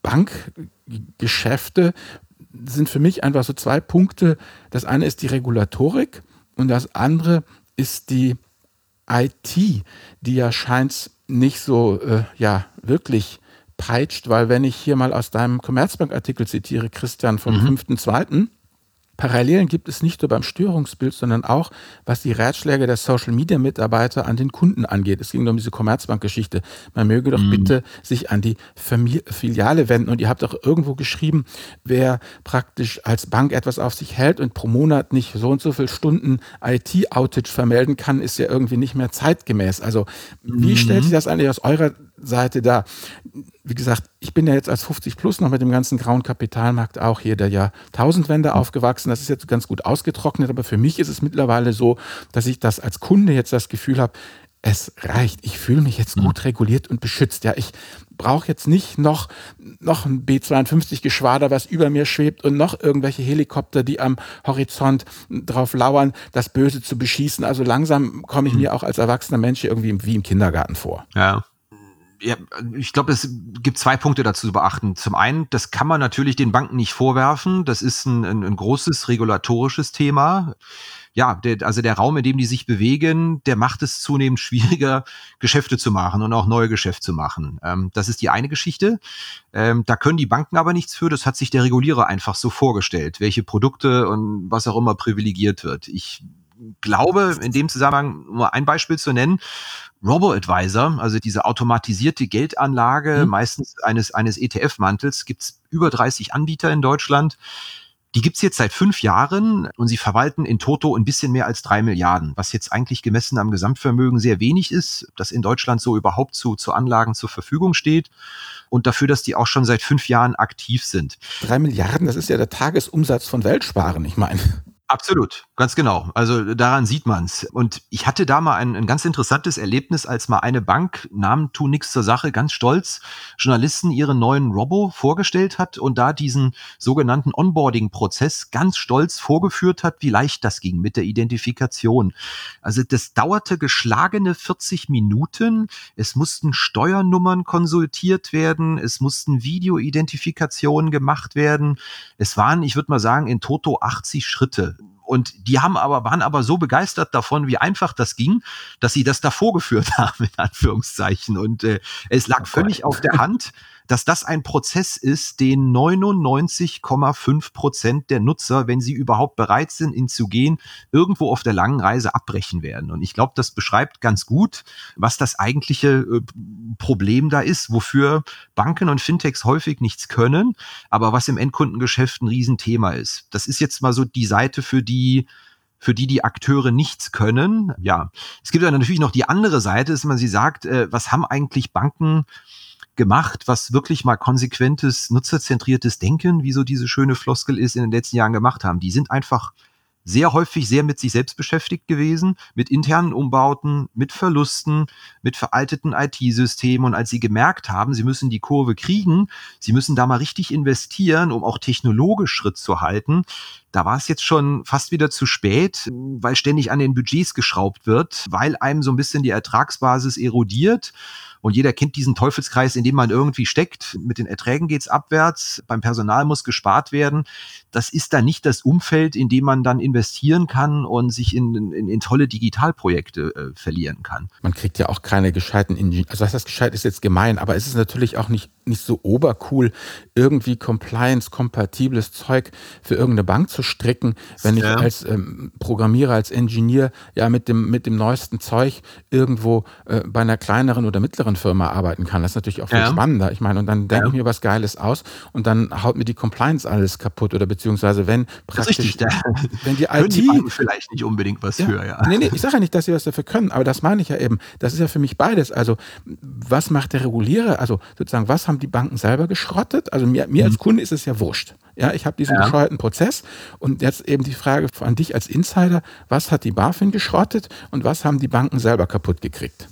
Bankgeschäfte sind für mich einfach so zwei Punkte. Das eine ist die Regulatorik und das andere ist die IT, die ja scheint nicht so wirklich peitscht, weil wenn ich hier mal aus deinem Commerzbank-Artikel zitiere, Christian, vom 5.2., Parallelen gibt es nicht nur beim Störungsbild, sondern auch, was die Ratschläge der Social-Media-Mitarbeiter an den Kunden angeht. Es ging um diese Commerzbank-Geschichte. Man möge doch bitte sich an die Filiale wenden. Und ihr habt auch irgendwo geschrieben, wer praktisch als Bank etwas auf sich hält und pro Monat nicht so und so viele Stunden IT-Outage vermelden kann, ist ja irgendwie nicht mehr zeitgemäß. Also wie stellt sich das eigentlich aus eurer Seite dar? Wie gesagt, ich bin ja jetzt als 50 plus noch mit dem ganzen grauen Kapitalmarkt auch hier der Jahrtausendwende aufgewachsen. Das ist jetzt ganz gut ausgetrocknet, aber für mich ist es mittlerweile so, dass ich das als Kunde jetzt das Gefühl habe, es reicht. Ich fühle mich jetzt gut reguliert und beschützt. Ja, ich brauche jetzt nicht noch ein B-52-Geschwader, was über mir schwebt und noch irgendwelche Helikopter, die am Horizont drauf lauern, das Böse zu beschießen. Also langsam komme ich mir auch als erwachsener Mensch irgendwie wie im Kindergarten vor. Ja. Ja, ich glaube, es gibt zwei Punkte dazu zu beachten. Zum einen, das kann man natürlich den Banken nicht vorwerfen. Das ist ein großes regulatorisches Thema. Ja, der Raum, in dem die sich bewegen, der macht es zunehmend schwieriger, Geschäfte zu machen und auch neue Geschäfte zu machen. Das ist die eine Geschichte. Da können die Banken aber nichts für. Das hat sich der Regulierer einfach so vorgestellt, welche Produkte und was auch immer privilegiert wird. Ich glaube, in dem Zusammenhang nur ein Beispiel zu nennen: Robo-Advisor, also diese automatisierte Geldanlage, meistens eines ETF-Mantels, gibt's über 30 Anbieter in Deutschland. Die gibt's jetzt seit 5 Jahren und sie verwalten in Toto ein bisschen mehr als 3 Milliarden, was jetzt eigentlich gemessen am Gesamtvermögen sehr wenig ist, das in Deutschland so überhaupt zu Anlagen zur Verfügung steht, und dafür, dass die auch schon seit 5 Jahren aktiv sind. 3 Milliarden, das ist ja der Tagesumsatz von Weltsparen, ich meine. Absolut, ganz genau. Also daran sieht man's. Und ich hatte da mal ein ganz interessantes Erlebnis, als mal eine Bank, Namen tun nichts zur Sache, ganz stolz, Journalisten ihren neuen Robo vorgestellt hat und da diesen sogenannten Onboarding-Prozess ganz stolz vorgeführt hat, wie leicht das ging mit der Identifikation. Also das dauerte geschlagene 40 Minuten. Es mussten Steuernummern konsultiert werden. Es mussten Videoidentifikationen gemacht werden. Es waren, ich würde mal sagen, in Toto 80 Schritte. Und die waren aber so begeistert davon, wie einfach das ging, dass sie das da vorgeführt haben, in Anführungszeichen. Und es lag völlig auf der Hand, dass das ein Prozess ist, den 99,5% der Nutzer, wenn sie überhaupt bereit sind, ihn zu gehen, irgendwo auf der langen Reise abbrechen werden. Und ich glaube, das beschreibt ganz gut, was das eigentliche Problem da ist, wofür Banken und Fintechs häufig nichts können, aber was im Endkundengeschäft ein Riesenthema ist. Das ist jetzt mal so die Seite, für die Akteure nichts können. Ja, es gibt dann natürlich noch die andere Seite, dass man sie sagt, was haben eigentlich Banken gemacht, was wirklich mal konsequentes, nutzerzentriertes Denken, wie so diese schöne Floskel ist, in den letzten Jahren gemacht haben. Die sind einfach sehr häufig sehr mit sich selbst beschäftigt gewesen, mit internen Umbauten, mit Verlusten, mit veralteten IT-Systemen. Und als sie gemerkt haben, sie müssen die Kurve kriegen, sie müssen da mal richtig investieren, um auch technologisch Schritt zu halten, da war es jetzt schon fast wieder zu spät, weil ständig an den Budgets geschraubt wird, weil einem so ein bisschen die Ertragsbasis erodiert. Und jeder kennt diesen Teufelskreis, in dem man irgendwie steckt. Mit den Erträgen geht's abwärts, beim Personal muss gespart werden. Das ist dann nicht das Umfeld, in dem man dann investieren kann und sich in tolle Digitalprojekte verlieren kann. Man kriegt ja auch keine gescheiten Ingenieure. Also das gescheit ist jetzt gemein, aber es ist natürlich auch nicht so obercool, irgendwie compliance-kompatibles Zeug für irgendeine Bank zu stricken, wenn ich als Programmierer, als Ingenieur ja mit dem neuesten Zeug irgendwo bei einer kleineren oder mittleren Firma arbeiten kann. Das ist natürlich auch viel spannender. Ich meine, und dann denke ich mir was Geiles aus und dann haut mir die Compliance alles kaputt oder beziehungsweise wenn praktisch, richtig, wenn die können IT die Banken vielleicht nicht unbedingt was für, ja. Nee, ich sage ja nicht, dass sie was dafür können, aber das meine ich ja eben. Das ist ja für mich beides. Also was macht der Regulierer? Also sozusagen, was haben die Banken selber geschrottet? Also mir als Kunde ist es ja wurscht. Ja, ich habe diesen bescheuerten Prozess und jetzt eben die Frage an dich als Insider, was hat die BaFin geschrottet und was haben die Banken selber kaputt gekriegt?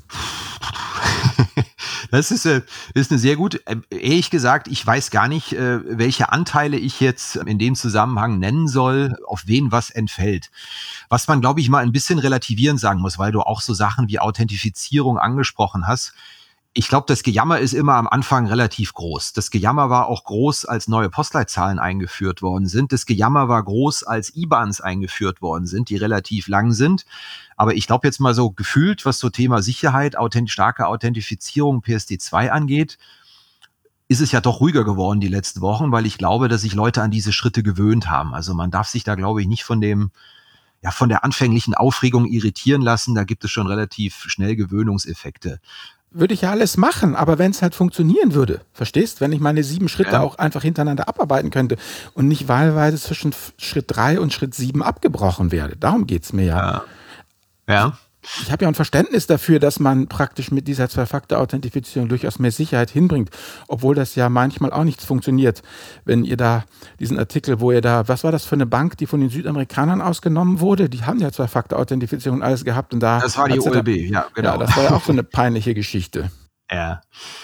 Das ist eine sehr gute, ehrlich gesagt, ich weiß gar nicht, welche Anteile ich jetzt in dem Zusammenhang nennen soll, auf wen was entfällt. Was man, glaube ich, mal ein bisschen relativierend sagen muss, weil du auch so Sachen wie Authentifizierung angesprochen hast. Ich glaube, das Gejammer ist immer am Anfang relativ groß. Das Gejammer war auch groß, als neue Postleitzahlen eingeführt worden sind. Das Gejammer war groß, als IBANs eingeführt worden sind, die relativ lang sind. Aber ich glaube jetzt mal so gefühlt, was so Thema Sicherheit, starke Authentifizierung PSD2 angeht, ist es ja doch ruhiger geworden die letzten Wochen, weil ich glaube, dass sich Leute an diese Schritte gewöhnt haben. Also man darf sich da, glaube ich, nicht von der anfänglichen Aufregung irritieren lassen. Da gibt es schon relativ schnell Gewöhnungseffekte. Würde ich ja alles machen, aber wenn es halt funktionieren würde, verstehst? Wenn ich meine 7 Schritte auch einfach hintereinander abarbeiten könnte und nicht wahlweise zwischen Schritt 3 und Schritt 7 abgebrochen werde. Darum geht's mir ja. Ja. Ich habe ja ein Verständnis dafür, dass man praktisch mit dieser Zwei-Faktor-Authentifizierung durchaus mehr Sicherheit hinbringt, obwohl das ja manchmal auch nicht funktioniert. Wenn ihr da diesen Artikel, wo ihr da, was war das für eine Bank, die von den Südamerikanern ausgenommen wurde? Die haben ja Zwei-Faktor-Authentifizierung und alles gehabt. Und da das war die OLB, ja, genau. Ja, das war ja auch so eine peinliche Geschichte. Ja.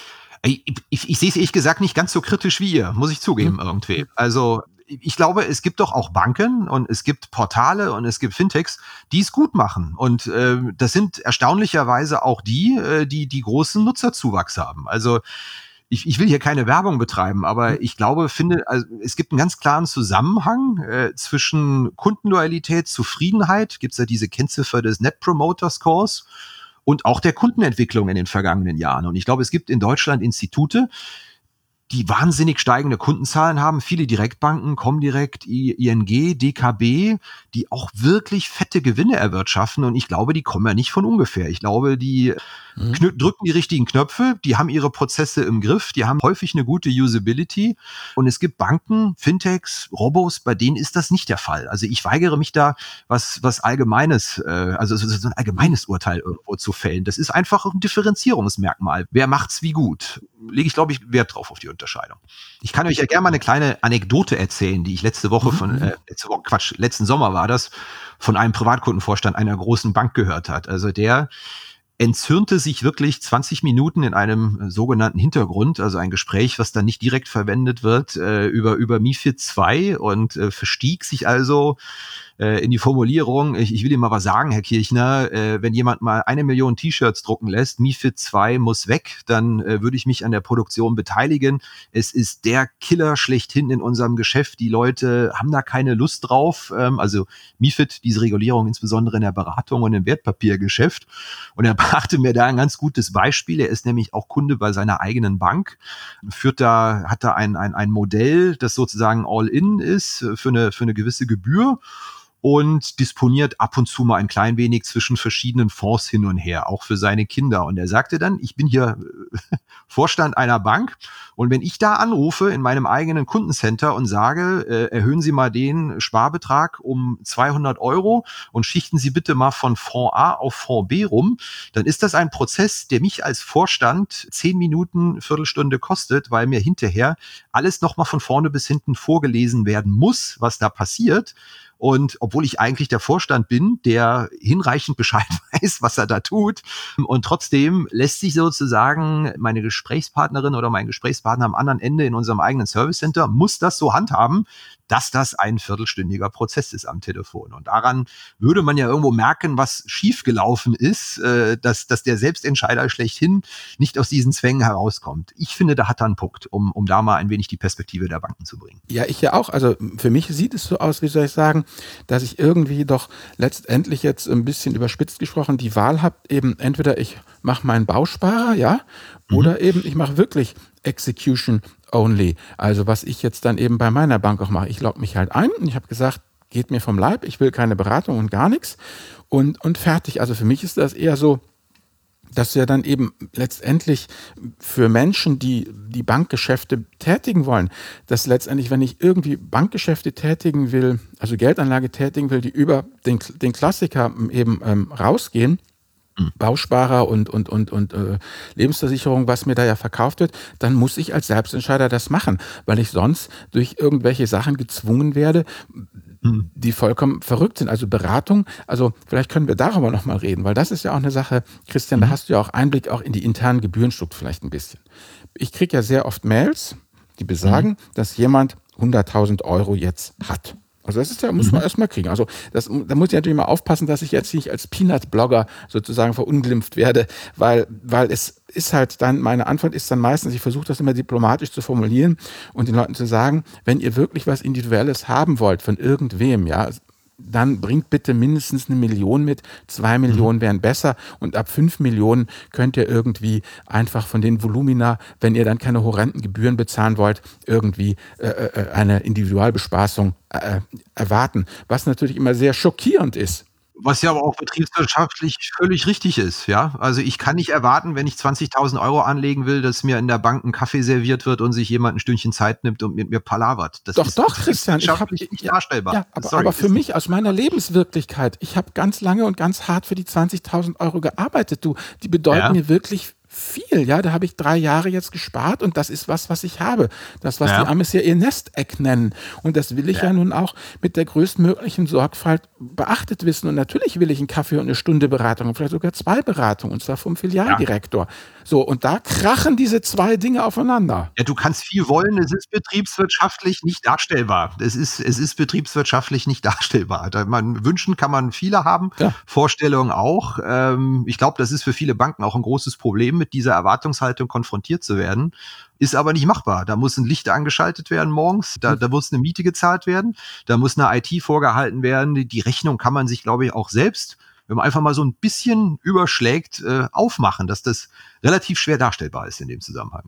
Ich sehe es ehrlich gesagt nicht ganz so kritisch wie ihr, muss ich zugeben irgendwie. Also ich glaube, es gibt doch auch Banken und es gibt Portale und es gibt Fintechs, die es gut machen. Und das sind erstaunlicherweise auch die großen Nutzerzuwachs haben. Also ich will hier keine Werbung betreiben, aber ich glaube, also es gibt einen ganz klaren Zusammenhang zwischen Kundenloyalität, Zufriedenheit, gibt es ja diese Kennziffer des Net Promoter Scores, und auch der Kundenentwicklung in den vergangenen Jahren. Und ich glaube, es gibt in Deutschland Institute, die wahnsinnig steigende Kundenzahlen haben. Viele Direktbanken, Comdirect, ING, DKB, die auch wirklich fette Gewinne erwirtschaften. Und ich glaube, die kommen ja nicht von ungefähr. Ich glaube, die drücken die richtigen Knöpfe, die haben ihre Prozesse im Griff, die haben häufig eine gute Usability. Und es gibt Banken, Fintechs, Robos, bei denen ist das nicht der Fall. Also ich weigere mich da, was Allgemeines, also so ein allgemeines Urteil irgendwo zu fällen. Das ist einfach ein Differenzierungsmerkmal. Wer macht's wie gut? Lege ich, glaube ich, Wert drauf auf die Unterscheidung. Ich kann euch ja gerne mal eine kleine Anekdote erzählen, die ich letzten Sommer war das, von einem Privatkundenvorstand einer großen Bank gehört hat. Also der entzürnte sich wirklich 20 Minuten in einem sogenannten Hintergrund, also ein Gespräch, was dann nicht direkt verwendet wird, über MiFID II und verstieg sich also in die Formulierung, ich will Ihnen mal was sagen, Herr Kirchner, wenn jemand mal 1 Million T-Shirts drucken lässt, MiFID II muss weg, dann würde ich mich an der Produktion beteiligen. Es ist der Killer schlechthin in unserem Geschäft. Die Leute haben da keine Lust drauf. Also MiFID, diese Regulierung insbesondere in der Beratung und im Wertpapiergeschäft. Und er brachte mir da ein ganz gutes Beispiel. Er ist nämlich auch Kunde bei seiner eigenen Bank, hat da ein Modell, das sozusagen All-in ist für eine gewisse Gebühr und disponiert ab und zu mal ein klein wenig zwischen verschiedenen Fonds hin und her, auch für seine Kinder. Und er sagte dann, ich bin hier Vorstand einer Bank und wenn ich da anrufe in meinem eigenen Kundencenter und sage, erhöhen Sie mal den Sparbetrag um 200 € und schichten Sie bitte mal von Fonds A auf Fonds B rum, dann ist das ein Prozess, der mich als Vorstand 10 Minuten, Viertelstunde kostet, weil mir hinterher alles nochmal von vorne bis hinten vorgelesen werden muss, was da passiert. Und obwohl ich eigentlich der Vorstand bin, der hinreichend Bescheid weiß, was er da tut, und trotzdem lässt sich sozusagen meine Gesprächspartnerin oder mein Gesprächspartner am anderen Ende in unserem eigenen Service Center muss das so handhaben, dass das ein viertelstündiger Prozess ist am Telefon. Und daran würde man ja irgendwo merken, was schiefgelaufen ist, dass der Selbstentscheider schlechthin nicht aus diesen Zwängen herauskommt. Ich finde, da hat er einen Punkt, um da mal ein wenig die Perspektive der Banken zu bringen. Ja, ich ja auch. Also für mich sieht es so aus, wie soll ich sagen, dass ich irgendwie doch letztendlich jetzt ein bisschen überspitzt gesprochen die Wahl habe, eben entweder ich mache meinen Bausparer, ja, oder eben ich mache wirklich Execution only. Also was ich jetzt dann eben bei meiner Bank auch mache. Ich logge mich halt ein und ich habe gesagt, geht mir vom Leib, ich will keine Beratung und gar nichts und fertig. Also für mich ist das eher so, dass wir dann eben letztendlich für Menschen, die Bankgeschäfte tätigen wollen, dass letztendlich, wenn ich irgendwie Bankgeschäfte tätigen will, also Geldanlage tätigen will, die über den Klassiker eben rausgehen, Bausparer und Lebensversicherung, was mir da ja verkauft wird, dann muss ich als Selbstentscheider das machen, weil ich sonst durch irgendwelche Sachen gezwungen werde, die vollkommen verrückt sind. Also Beratung, also vielleicht können wir darüber nochmal reden, weil das ist ja auch eine Sache, Christian, da hast du ja auch Einblick auch in die internen Gebührenstruktur vielleicht ein bisschen. Ich kriege ja sehr oft Mails, die besagen, dass jemand 100.000 Euro jetzt hat. Also das ist ja, muss man erstmal kriegen. Also da muss ich natürlich mal aufpassen, dass ich jetzt nicht als Peanut-Blogger sozusagen verunglimpft werde, weil es ist halt dann, meine Antwort ist dann meistens, ich versuche das immer diplomatisch zu formulieren und den Leuten zu sagen, wenn ihr wirklich was Individuelles haben wollt von irgendwem, ja, dann bringt bitte mindestens 1 Million mit, 2 Millionen wären besser und ab 5 Millionen könnt ihr irgendwie einfach von den Volumina, wenn ihr dann keine horrenden Gebühren bezahlen wollt, irgendwie eine Individualbespaßung erwarten, was natürlich immer sehr schockierend ist. Was ja aber auch betriebswirtschaftlich völlig richtig ist, ja. Also ich kann nicht erwarten, wenn ich 20.000 Euro anlegen will, dass mir in der Bank ein Kaffee serviert wird und sich jemand ein Stündchen Zeit nimmt und mit mir palavert. Das ist doch, Christian, nicht darstellbar. Ja, aber für mich aus meiner Lebenswirklichkeit, ich habe ganz lange und ganz hart für die 20.000 Euro gearbeitet. Die bedeuten mir wirklich viel, ja, da habe ich 3 Jahre jetzt gespart und das ist was ich habe. Das, was die Amis ja ihr Nest-Egg nennen. Und das will ich ja nun auch mit der größtmöglichen Sorgfalt beachtet wissen. Und natürlich will ich einen Kaffee und 1 Stunde Beratung und vielleicht sogar 2 Beratungen, und zwar vom Filialdirektor. So, und da krachen diese 2 Dinge aufeinander. Ja, du kannst viel wollen, es ist betriebswirtschaftlich nicht darstellbar. Es ist betriebswirtschaftlich nicht darstellbar. Wünschen kann man viele haben, Vorstellungen auch. Ich glaube, das ist für viele Banken auch ein großes Problem, mit dieser Erwartungshaltung konfrontiert zu werden, ist aber nicht machbar. Da muss ein Licht angeschaltet werden morgens, da muss eine Miete gezahlt werden, da muss eine IT vorgehalten werden. Die Rechnung kann man sich, glaube ich, auch selbst, wenn man einfach mal so ein bisschen überschlägt, aufmachen, dass das relativ schwer darstellbar ist in dem Zusammenhang.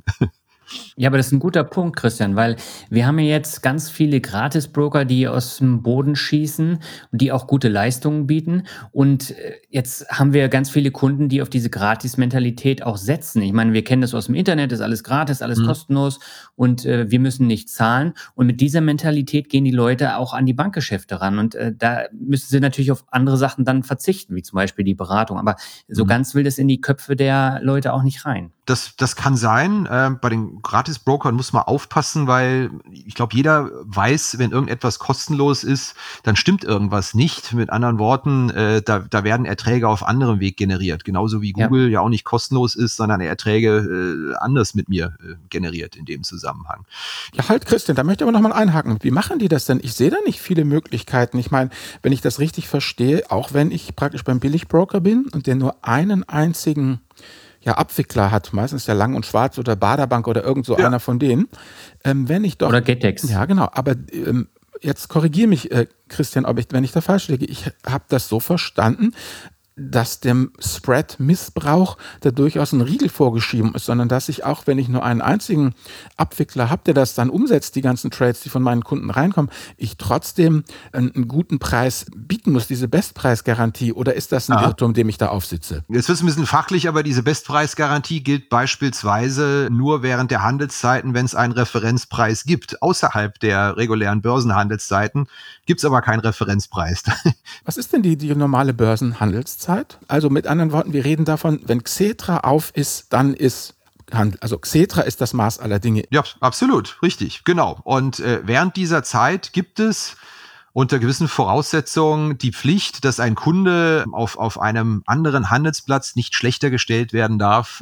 Ja, aber das ist ein guter Punkt, Christian, weil wir haben ja jetzt ganz viele Gratis-Broker, die aus dem Boden schießen und die auch gute Leistungen bieten. Und jetzt haben wir ganz viele Kunden, die auf diese Gratis-Mentalität auch setzen. Ich meine, wir kennen das aus dem Internet, ist alles gratis, alles kostenlos und wir müssen nicht zahlen. Und mit dieser Mentalität gehen die Leute auch an die Bankgeschäfte ran. Und da müssen sie natürlich auf andere Sachen dann verzichten, wie zum Beispiel die Beratung. Aber so ganz will das in die Köpfe der Leute auch nicht rein. Das kann sein. Bei den Gratis-Brokern muss man aufpassen, weil ich glaube, jeder weiß, wenn irgendetwas kostenlos ist, dann stimmt irgendwas nicht. Mit anderen Worten, da werden Erträge auf anderem Weg generiert. Genauso wie Google ja auch nicht kostenlos ist, sondern Erträge anders mit mir generiert in dem Zusammenhang. Ja, halt, Christian, da möchte ich aber nochmal einhaken. Wie machen die das denn? Ich sehe da nicht viele Möglichkeiten. Ich meine, wenn ich das richtig verstehe, auch wenn ich praktisch beim Billigbroker bin und der nur einen einzigen Abwickler hat, meistens ja Lang und Schwarz oder Baderbank oder irgend so einer von denen. Wenn ich doch, oder Getex. Ja, genau. Aber jetzt korrigiere mich, Christian, wenn ich da falsch liege. Ich habe das so verstanden, dass dem Spread-Missbrauch da durchaus ein Riegel vorgeschrieben ist, sondern dass ich auch, wenn ich nur einen einzigen Abwickler habe, der das dann umsetzt, die ganzen Trades, die von meinen Kunden reinkommen, ich trotzdem einen guten Preis bieten muss, diese Bestpreisgarantie, oder ist das ein Irrtum, dem ich da aufsitze? Jetzt wird es ein bisschen fachlich, aber diese Bestpreisgarantie gilt beispielsweise nur während der Handelszeiten, wenn es einen Referenzpreis gibt. Außerhalb der regulären Börsenhandelszeiten gibt es aber keinen Referenzpreis. Was ist denn die normale Börsenhandelszeit? Also mit anderen Worten, wir reden davon, wenn Xetra auf ist, dann ist Handel. Also Xetra ist das Maß aller Dinge. Ja, absolut, richtig, genau. Und während dieser Zeit gibt es unter gewissen Voraussetzungen die Pflicht, dass ein Kunde auf einem anderen Handelsplatz nicht schlechter gestellt werden darf,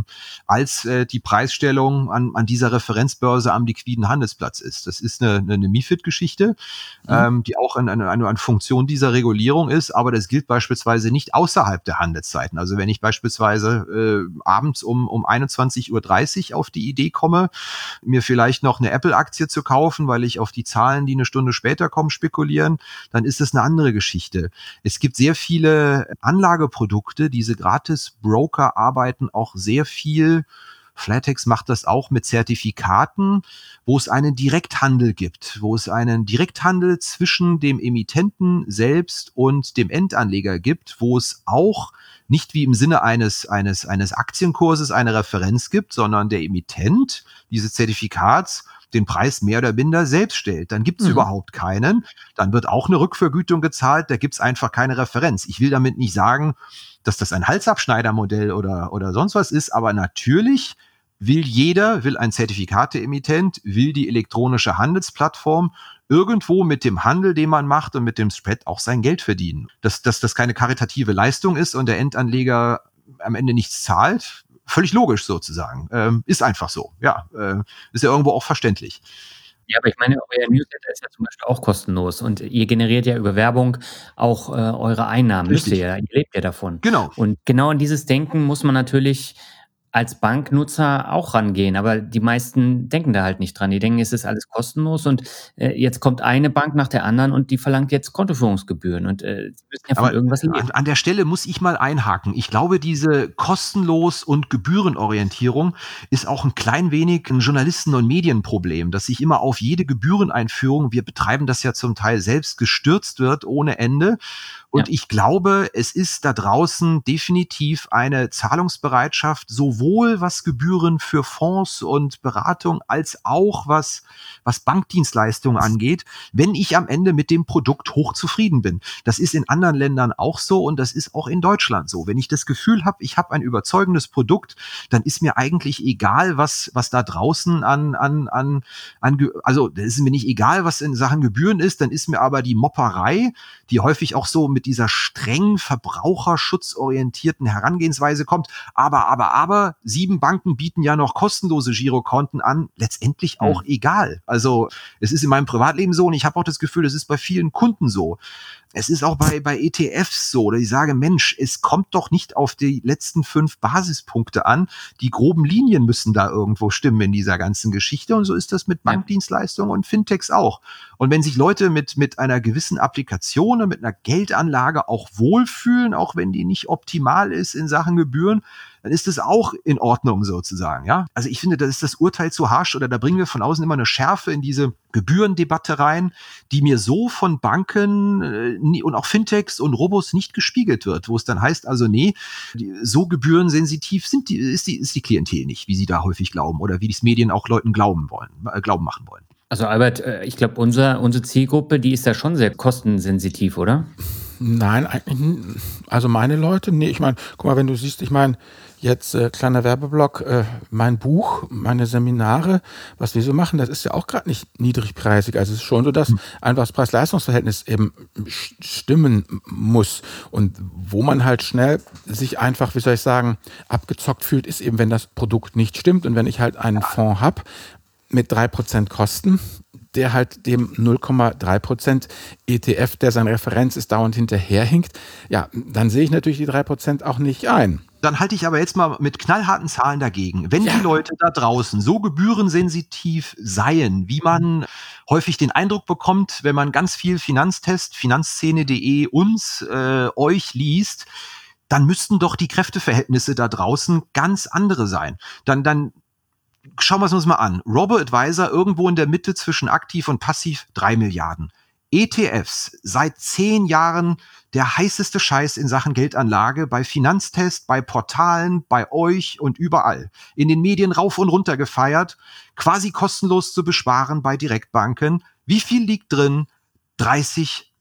als die Preisstellung an dieser Referenzbörse am liquiden Handelsplatz ist. Das ist eine MiFID-Geschichte, die auch eine Funktion dieser Regulierung ist, aber das gilt beispielsweise nicht außerhalb der Handelszeiten. Also wenn ich beispielsweise abends um 21:30 Uhr auf die Idee komme, mir vielleicht noch eine Apple-Aktie zu kaufen, weil ich auf die Zahlen, die eine Stunde später kommen, spekulieren, dann ist das eine andere Geschichte. Es gibt sehr viele Anlageprodukte, diese Gratis-Broker arbeiten auch sehr viel, Flatex macht das auch mit Zertifikaten, wo es einen Direkthandel gibt, wo es einen Direkthandel zwischen dem Emittenten selbst und dem Endanleger gibt, wo es auch nicht wie im Sinne eines Aktienkurses eine Referenz gibt, sondern der Emittent dieses Zertifikats den Preis mehr oder minder selbst stellt. Dann gibt es überhaupt keinen. Dann wird auch eine Rückvergütung gezahlt. Da gibt es einfach keine Referenz. Ich will damit nicht sagen, dass das ein Halsabschneidermodell oder sonst was ist, aber natürlich will ein Zertifikate-Emittent, will die elektronische Handelsplattform irgendwo mit dem Handel, den man macht und mit dem Spread auch sein Geld verdienen. Dass das keine karitative Leistung ist und der Endanleger am Ende nichts zahlt, völlig logisch sozusagen. Ist einfach so. Ja, ist ja irgendwo auch verständlich. Ja, aber ich meine, euer Newsletter ist ja zum Beispiel auch kostenlos und ihr generiert ja über Werbung auch eure Einnahmen. Richtig. Ihr lebt ja davon. Genau. Und genau an dieses Denken muss man natürlich als Banknutzer auch rangehen, aber die meisten denken da halt nicht dran. Die denken, es ist alles kostenlos und jetzt kommt eine Bank nach der anderen und die verlangt jetzt Kontoführungsgebühren und sie müssen ja von irgendwas leben. An der Stelle muss ich mal einhaken. Ich glaube, diese kostenlos- und Gebührenorientierung ist auch ein klein wenig ein Journalisten- und Medienproblem, dass sich immer auf jede Gebühreneinführung, wir betreiben das ja zum Teil selbst, gestürzt wird ohne Ende. Und ich glaube, es ist da draußen definitiv eine Zahlungsbereitschaft, sowohl was Gebühren für Fonds und Beratung als auch was Bankdienstleistungen angeht, wenn ich am Ende mit dem Produkt hochzufrieden bin. Das ist in anderen Ländern auch so und das ist auch in Deutschland so. Wenn ich das Gefühl habe, ich habe ein überzeugendes Produkt, dann ist mir eigentlich egal, was da draußen also das ist mir nicht egal, was in Sachen Gebühren ist, dann ist mir aber die Mopperei, die häufig auch so mit dieser streng verbraucherschutzorientierten Herangehensweise kommt. Aber 7 Banken bieten ja noch kostenlose Girokonten an. Letztendlich auch egal. Also es ist in meinem Privatleben so und ich habe auch das Gefühl, es ist bei vielen Kunden so. Es ist auch bei ETFs so, dass ich sage, Mensch, es kommt doch nicht auf die letzten 5 Basispunkte an. Die groben Linien müssen da irgendwo stimmen in dieser ganzen Geschichte. Und so ist das mit Bankdienstleistungen und Fintechs auch. Und wenn sich Leute mit einer gewissen Applikation und mit einer Geldanlage auch wohlfühlen, auch wenn die nicht optimal ist in Sachen Gebühren, dann ist das auch in Ordnung sozusagen, ja. Also ich finde, das ist das Urteil zu harsch oder da bringen wir von außen immer eine Schärfe in diese Gebührendebatte rein, die mir so von Banken und auch Fintechs und Robos nicht gespiegelt wird, wo es dann heißt, also nee, so gebührensensitiv ist die Klientel nicht, wie sie da häufig glauben oder wie die Medien auch Leuten glauben machen wollen. Also Albert, ich glaube, unsere Zielgruppe, die ist ja schon sehr kostensensitiv, oder? Nein, eigentlich, also meine Leute, nee, ich meine, guck mal, wenn du siehst, ich meine, jetzt kleiner Werbeblock, mein Buch, meine Seminare, was wir so machen, das ist ja auch gerade nicht niedrigpreisig. Also es ist schon so, dass einfach das Preis-Leistungs-Verhältnis eben stimmen muss. Und wo man halt schnell sich einfach, wie soll ich sagen, abgezockt fühlt, ist eben, wenn das Produkt nicht stimmt. Und wenn ich halt einen Fonds habe mit 3% Kosten, der halt dem 0,3% ETF, der seine Referenz ist, dauernd hinterherhinkt, ja, dann sehe ich natürlich die 3% auch nicht ein. Dann halte ich aber jetzt mal mit knallharten Zahlen dagegen. Wenn die Leute da draußen so gebührensensitiv seien, wie man häufig den Eindruck bekommt, wenn man ganz viel Finanztest, finanzszene.de euch liest, dann müssten doch die Kräfteverhältnisse da draußen ganz andere sein. Dann schauen wir es uns mal an. Robo-Advisor irgendwo in der Mitte zwischen aktiv und passiv 3 Milliarden. ETFs seit 10 Jahren der heißeste Scheiß in Sachen Geldanlage bei Finanztest, bei Portalen, bei euch und überall. In den Medien rauf und runter gefeiert, quasi kostenlos zu besparen bei Direktbanken. Wie viel liegt drin? 30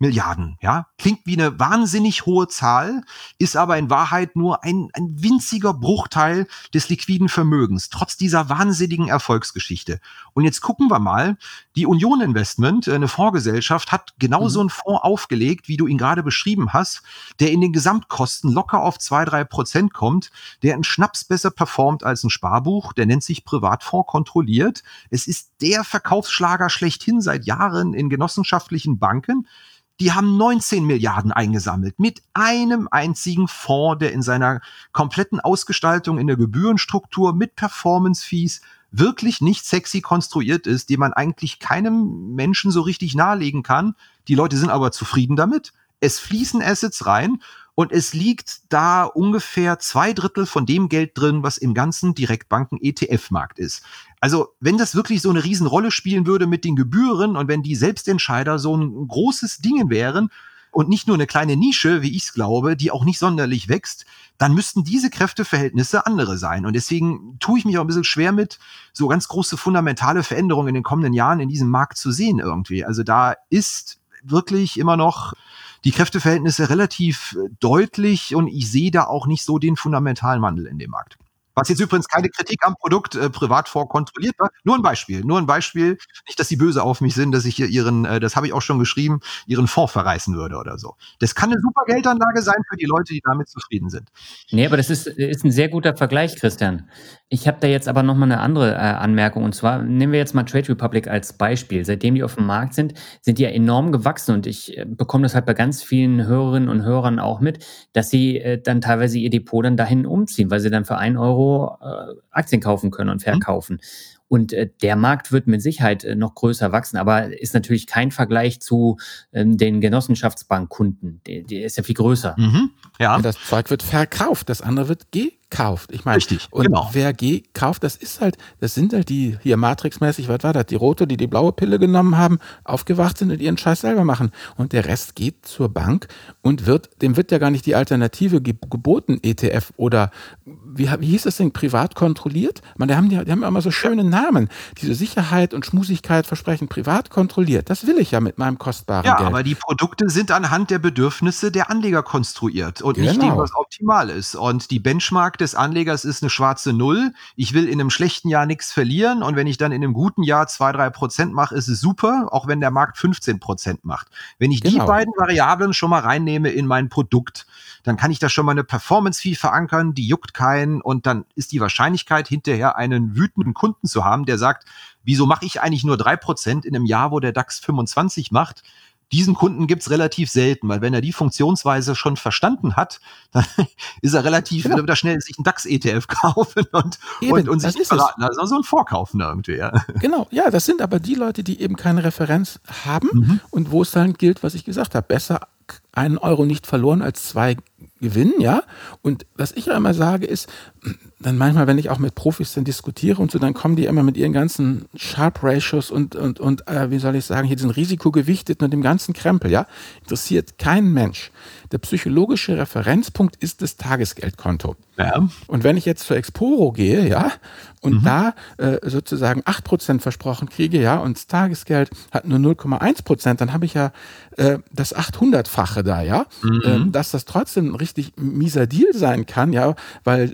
Milliarden, ja. Klingt wie eine wahnsinnig hohe Zahl, ist aber in Wahrheit nur ein winziger Bruchteil des liquiden Vermögens, trotz dieser wahnsinnigen Erfolgsgeschichte. Und jetzt gucken wir mal, die Union Investment, eine Fondsgesellschaft, hat genau so einen Fonds aufgelegt, wie du ihn gerade beschrieben hast, der in den Gesamtkosten locker auf 2-3% kommt, der einen Schnaps besser performt als ein Sparbuch, der nennt sich Privatfonds kontrolliert. Es ist der Verkaufsschlager schlechthin seit Jahren in genossenschaftlichen Banken. Die haben 19 Milliarden eingesammelt mit einem einzigen Fonds, der in seiner kompletten Ausgestaltung in der Gebührenstruktur mit Performance-Fees wirklich nicht sexy konstruiert ist, die man eigentlich keinem Menschen so richtig nahelegen kann. Die Leute sind aber zufrieden damit. Es fließen Assets rein und es liegt da ungefähr 2/3 von dem Geld drin, was im ganzen Direktbanken-ETF-Markt ist. Also wenn das wirklich so eine Riesenrolle spielen würde mit den Gebühren und wenn die Selbstentscheider so ein großes Ding wären und nicht nur eine kleine Nische, wie ich es glaube, die auch nicht sonderlich wächst, dann müssten diese Kräfteverhältnisse andere sein. Und deswegen tue ich mich auch ein bisschen schwer mit, so ganz große fundamentale Veränderungen in den kommenden Jahren in diesem Markt zu sehen irgendwie. Also da ist wirklich immer noch die Kräfteverhältnisse relativ deutlich und ich sehe da auch nicht so den fundamentalen Wandel in dem Markt. Was jetzt übrigens keine Kritik am Produkt Privatfonds kontrolliert war. Nur ein Beispiel. Nicht, dass Sie böse auf mich sind, dass ich hier das habe ich auch schon geschrieben, Ihren Fonds verreißen würde oder so. Das kann eine super Geldanlage sein für die Leute, die damit zufrieden sind. Nee, aber das ist ein sehr guter Vergleich, Christian. Ich habe da jetzt aber noch mal eine andere Anmerkung. Und zwar nehmen wir jetzt mal Trade Republic als Beispiel. Seitdem die auf dem Markt sind die ja enorm gewachsen. Und ich bekomme das halt bei ganz vielen Hörerinnen und Hörern auch mit, dass sie dann teilweise ihr Depot dann dahin umziehen, weil sie dann für 1 Euro Aktien kaufen können und verkaufen. Und der Markt wird mit Sicherheit noch größer wachsen, aber ist natürlich kein Vergleich zu den Genossenschaftsbankkunden. Der ist ja viel größer. Ja. Das Zeug wird verkauft, das andere wird gekauft. Ich meine, richtig, und genau. Wer gekauft, das sind halt die hier matrixmäßig, was war das, die rote, die blaue Pille genommen haben, aufgewacht sind und ihren Scheiß selber machen. Und der Rest geht zur Bank und dem wird ja gar nicht die Alternative geboten, ETF oder wie hieß das Ding, privat kontrolliert? Die haben ja immer so schöne Namen. Diese Sicherheit und Schmusigkeit versprechen, privat kontrolliert. Das will ich ja mit meinem kostbaren Geld. Ja, aber die Produkte sind anhand der Bedürfnisse der Anleger konstruiert und nicht dem, was optimal ist. Und die Benchmark des Anlegers ist eine schwarze Null. Ich will in einem schlechten Jahr nichts verlieren und wenn ich dann in einem guten Jahr 2-3% mache, ist es super, auch wenn der Markt 15% macht. Wenn ich die beiden Variablen schon mal reinnehme in mein Produkt, dann kann ich da schon mal eine Performance-Fee verankern, die juckt keinen und dann ist die Wahrscheinlichkeit, hinterher einen wütenden Kunden zu haben, der sagt, wieso mache ich eigentlich nur 3% in einem Jahr, wo der DAX 25 macht? Diesen Kunden gibt's relativ selten, weil wenn er die Funktionsweise schon verstanden hat, dann ist er wird er schnell sich einen DAX-ETF kaufen und sich verraten, also so ein Vorkaufen irgendwie. Ja. Genau, ja, das sind aber die Leute, die eben keine Referenz haben und wo es dann gilt, was ich gesagt habe, besser 1 Euro nicht verloren als 2 gewinnen, ja. Und was ich ja immer sage ist, dann manchmal, wenn ich auch mit Profis dann diskutiere und so, dann kommen die immer mit ihren ganzen Sharp Ratios und wie soll ich sagen, hier diesen Risikogewichteten und dem ganzen Krempel, ja. Interessiert keinen Mensch. Der psychologische Referenzpunkt ist das Tagesgeldkonto. Ja. Und wenn ich jetzt zur Exporo gehe, ja, und da sozusagen 8% versprochen kriege, ja, und das Tagesgeld hat nur 0,1%, dann habe ich ja das 800-fache da, ja, dass das trotzdem ein richtig mieser Deal sein kann, ja, weil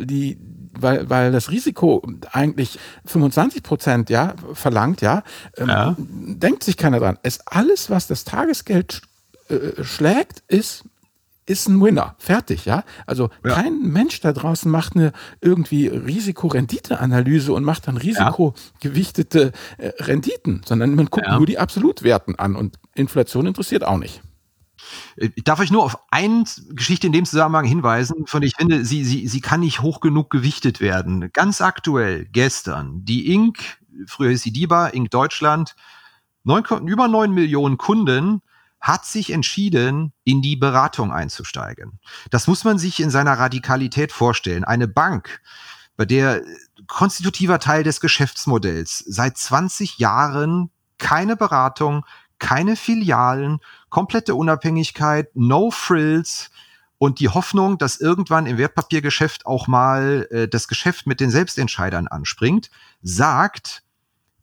das Risiko eigentlich 25% ja, verlangt, ja, denkt sich keiner dran. Alles, was das Tagesgeld schlägt, ist ein Winner. Fertig, ja. Also kein Mensch da draußen macht eine irgendwie Risiko-Rendite-Analyse und macht dann risikogewichtete Renditen, sondern man guckt nur die Absolutwerten an und Inflation interessiert auch nicht. Ich darf euch nur auf eine Geschichte in dem Zusammenhang hinweisen, von der ich finde, sie kann nicht hoch genug gewichtet werden. Ganz aktuell, gestern, die Inc., früher hieß sie DIBA, Inc. Deutschland, über 9 Millionen Kunden, hat sich entschieden, in die Beratung einzusteigen. Das muss man sich in seiner Radikalität vorstellen. Eine Bank, bei der konstitutiver Teil des Geschäftsmodells seit 20 Jahren keine Beratung, keine Filialen, komplette Unabhängigkeit, no frills und die Hoffnung, dass irgendwann im Wertpapiergeschäft auch mal das Geschäft mit den Selbstentscheidern anspringt, sagt,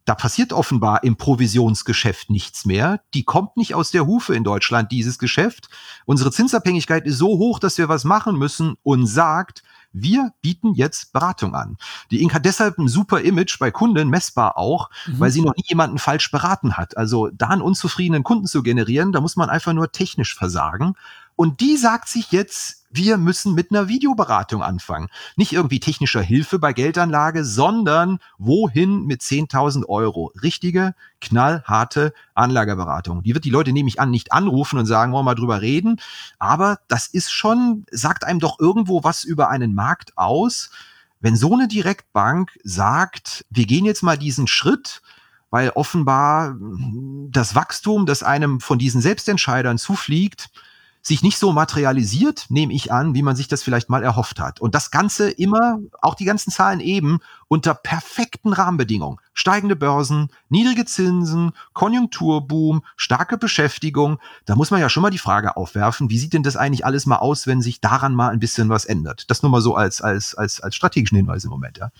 Da passiert offenbar im Provisionsgeschäft nichts mehr. Die kommt nicht aus der Hufe in Deutschland, dieses Geschäft. Unsere Zinsabhängigkeit ist so hoch, dass wir was machen müssen und sagt, wir bieten jetzt Beratung an. Die Inc. hat deshalb ein super Image bei Kunden, messbar auch, weil sie noch nie jemanden falsch beraten hat. Also da einen unzufriedenen Kunden zu generieren, da muss man einfach nur technisch versagen. Und die sagt sich jetzt, wir müssen mit einer Videoberatung anfangen. Nicht irgendwie technischer Hilfe bei Geldanlage, sondern wohin mit 10.000 €? Richtige, knallharte Anlageberatung. Die wird die Leute, nehme ich an, nicht anrufen und sagen, wollen wir mal drüber reden. Aber das ist schon, sagt einem doch irgendwo was über einen Markt aus. Wenn so eine Direktbank sagt, wir gehen jetzt mal diesen Schritt, weil offenbar das Wachstum, das einem von diesen Selbstentscheidern zufliegt, sich nicht so materialisiert, nehme ich an, wie man sich das vielleicht mal erhofft hat. Und das Ganze immer, auch die ganzen Zahlen eben, unter perfekten Rahmenbedingungen. Steigende Börsen, niedrige Zinsen, Konjunkturboom, starke Beschäftigung. Da muss man ja schon mal die Frage aufwerfen, wie sieht denn das eigentlich alles mal aus, wenn sich daran mal ein bisschen was ändert? Das nur mal so als strategischen Hinweis im Moment, ja.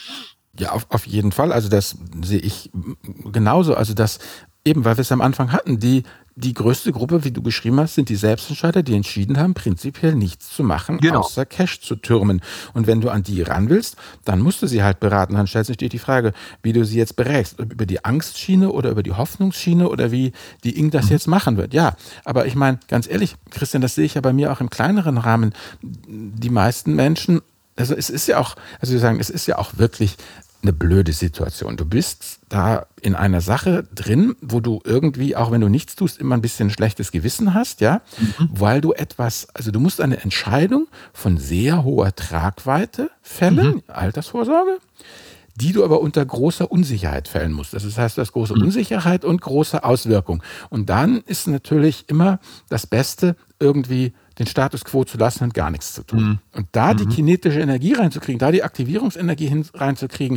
Ja, auf jeden Fall. Also das sehe ich genauso. Also das eben, weil wir es am Anfang hatten, die größte Gruppe, wie du beschrieben hast, sind die Selbstentscheider, die entschieden haben, prinzipiell nichts zu machen, außer Cash zu türmen. Und wenn du an die ran willst, dann musst du sie halt beraten. Dann stellt sich dir die Frage, wie du sie jetzt berätst. Über die Angstschiene oder über die Hoffnungsschiene oder wie die Inc. das jetzt machen wird. Ja, aber ich meine, ganz ehrlich, Christian, das sehe ich ja bei mir auch im kleineren Rahmen. Die meisten Menschen, also es ist ja auch, also wir sagen, es ist ja auch wirklich eine blöde Situation. Du bist da in einer Sache drin, wo du irgendwie, auch wenn du nichts tust, immer ein bisschen ein schlechtes Gewissen hast, ja, weil du also du musst eine Entscheidung von sehr hoher Tragweite fällen, Altersvorsorge, die du aber unter großer Unsicherheit fällen musst. Das heißt, du hast große Unsicherheit und große Auswirkungen. Und dann ist natürlich immer das Beste, irgendwie den Status quo zu lassen und gar nichts zu tun. Und da die kinetische Energie reinzukriegen, da die Aktivierungsenergie reinzukriegen.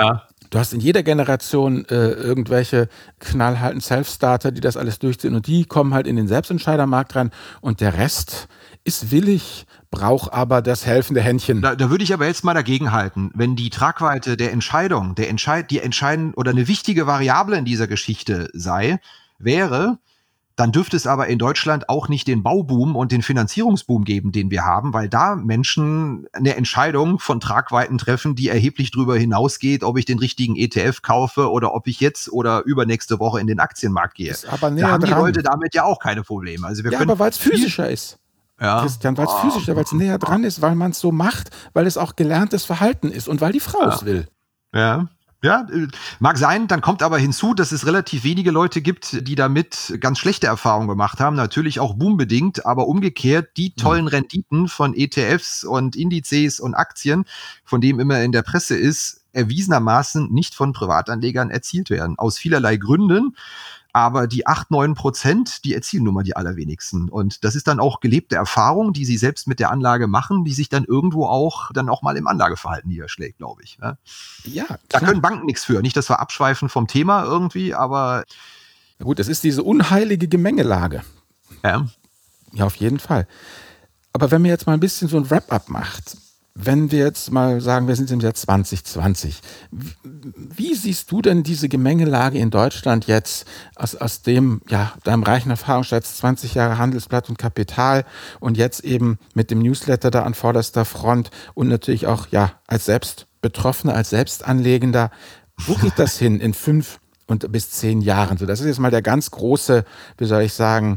Du hast in jeder Generation irgendwelche knallharten Self-Starter, die das alles durchziehen und die kommen halt in den Selbstentscheidermarkt rein und der Rest ist willig, braucht aber das helfende Händchen. Da würde ich aber jetzt mal dagegen halten. Wenn die Tragweite der Entscheidung, die entscheiden oder eine wichtige Variable in dieser Geschichte wäre, dann dürfte es aber in Deutschland auch nicht den Bauboom und den Finanzierungsboom geben, den wir haben, weil da Menschen eine Entscheidung von Tragweiten treffen, die erheblich darüber hinausgeht, ob ich den richtigen ETF kaufe oder ob ich jetzt oder übernächste Woche in den Aktienmarkt gehe. Aber da haben die Leute damit ja auch keine Probleme. Also wir können aber weil es physischer ist. Ja. Christian, weil es physischer, weil es näher dran ist, weil man es so macht, weil es auch gelerntes Verhalten ist und weil die Frau es will. Ja. Ja, mag sein, dann kommt aber hinzu, dass es relativ wenige Leute gibt, die damit ganz schlechte Erfahrungen gemacht haben, natürlich auch boombedingt, aber umgekehrt die tollen Renditen von ETFs und Indizes und Aktien, von dem immer in der Presse ist, erwiesenermaßen nicht von Privatanlegern erzielt werden. Aus vielerlei Gründen. Aber die 8-9%, die erzielen nun mal die allerwenigsten. Und das ist dann auch gelebte Erfahrung, die sie selbst mit der Anlage machen, die sich dann irgendwo auch mal im Anlageverhalten niederschlägt, glaube ich. Ja, klar. Da können Banken nichts für. Nicht, dass wir abschweifen vom Thema irgendwie, aber... Ja gut, das ist diese unheilige Gemengelage. Ja. Ja, auf jeden Fall. Aber wenn man jetzt mal ein bisschen so ein Wrap-up macht, wenn wir jetzt mal sagen, wir sind im Jahr 2020, wie siehst du denn diese Gemengelage in Deutschland jetzt aus dem, ja, deinem reichen Erfahrungsschatz, 20 Jahre Handelsblatt und Kapital und jetzt eben mit dem Newsletter da an vorderster Front und natürlich auch, ja, als Selbstbetroffener, als Selbstanlegender, wo geht das hin in 5 und bis 10 Jahren? So, das ist jetzt mal der ganz große, wie soll ich sagen,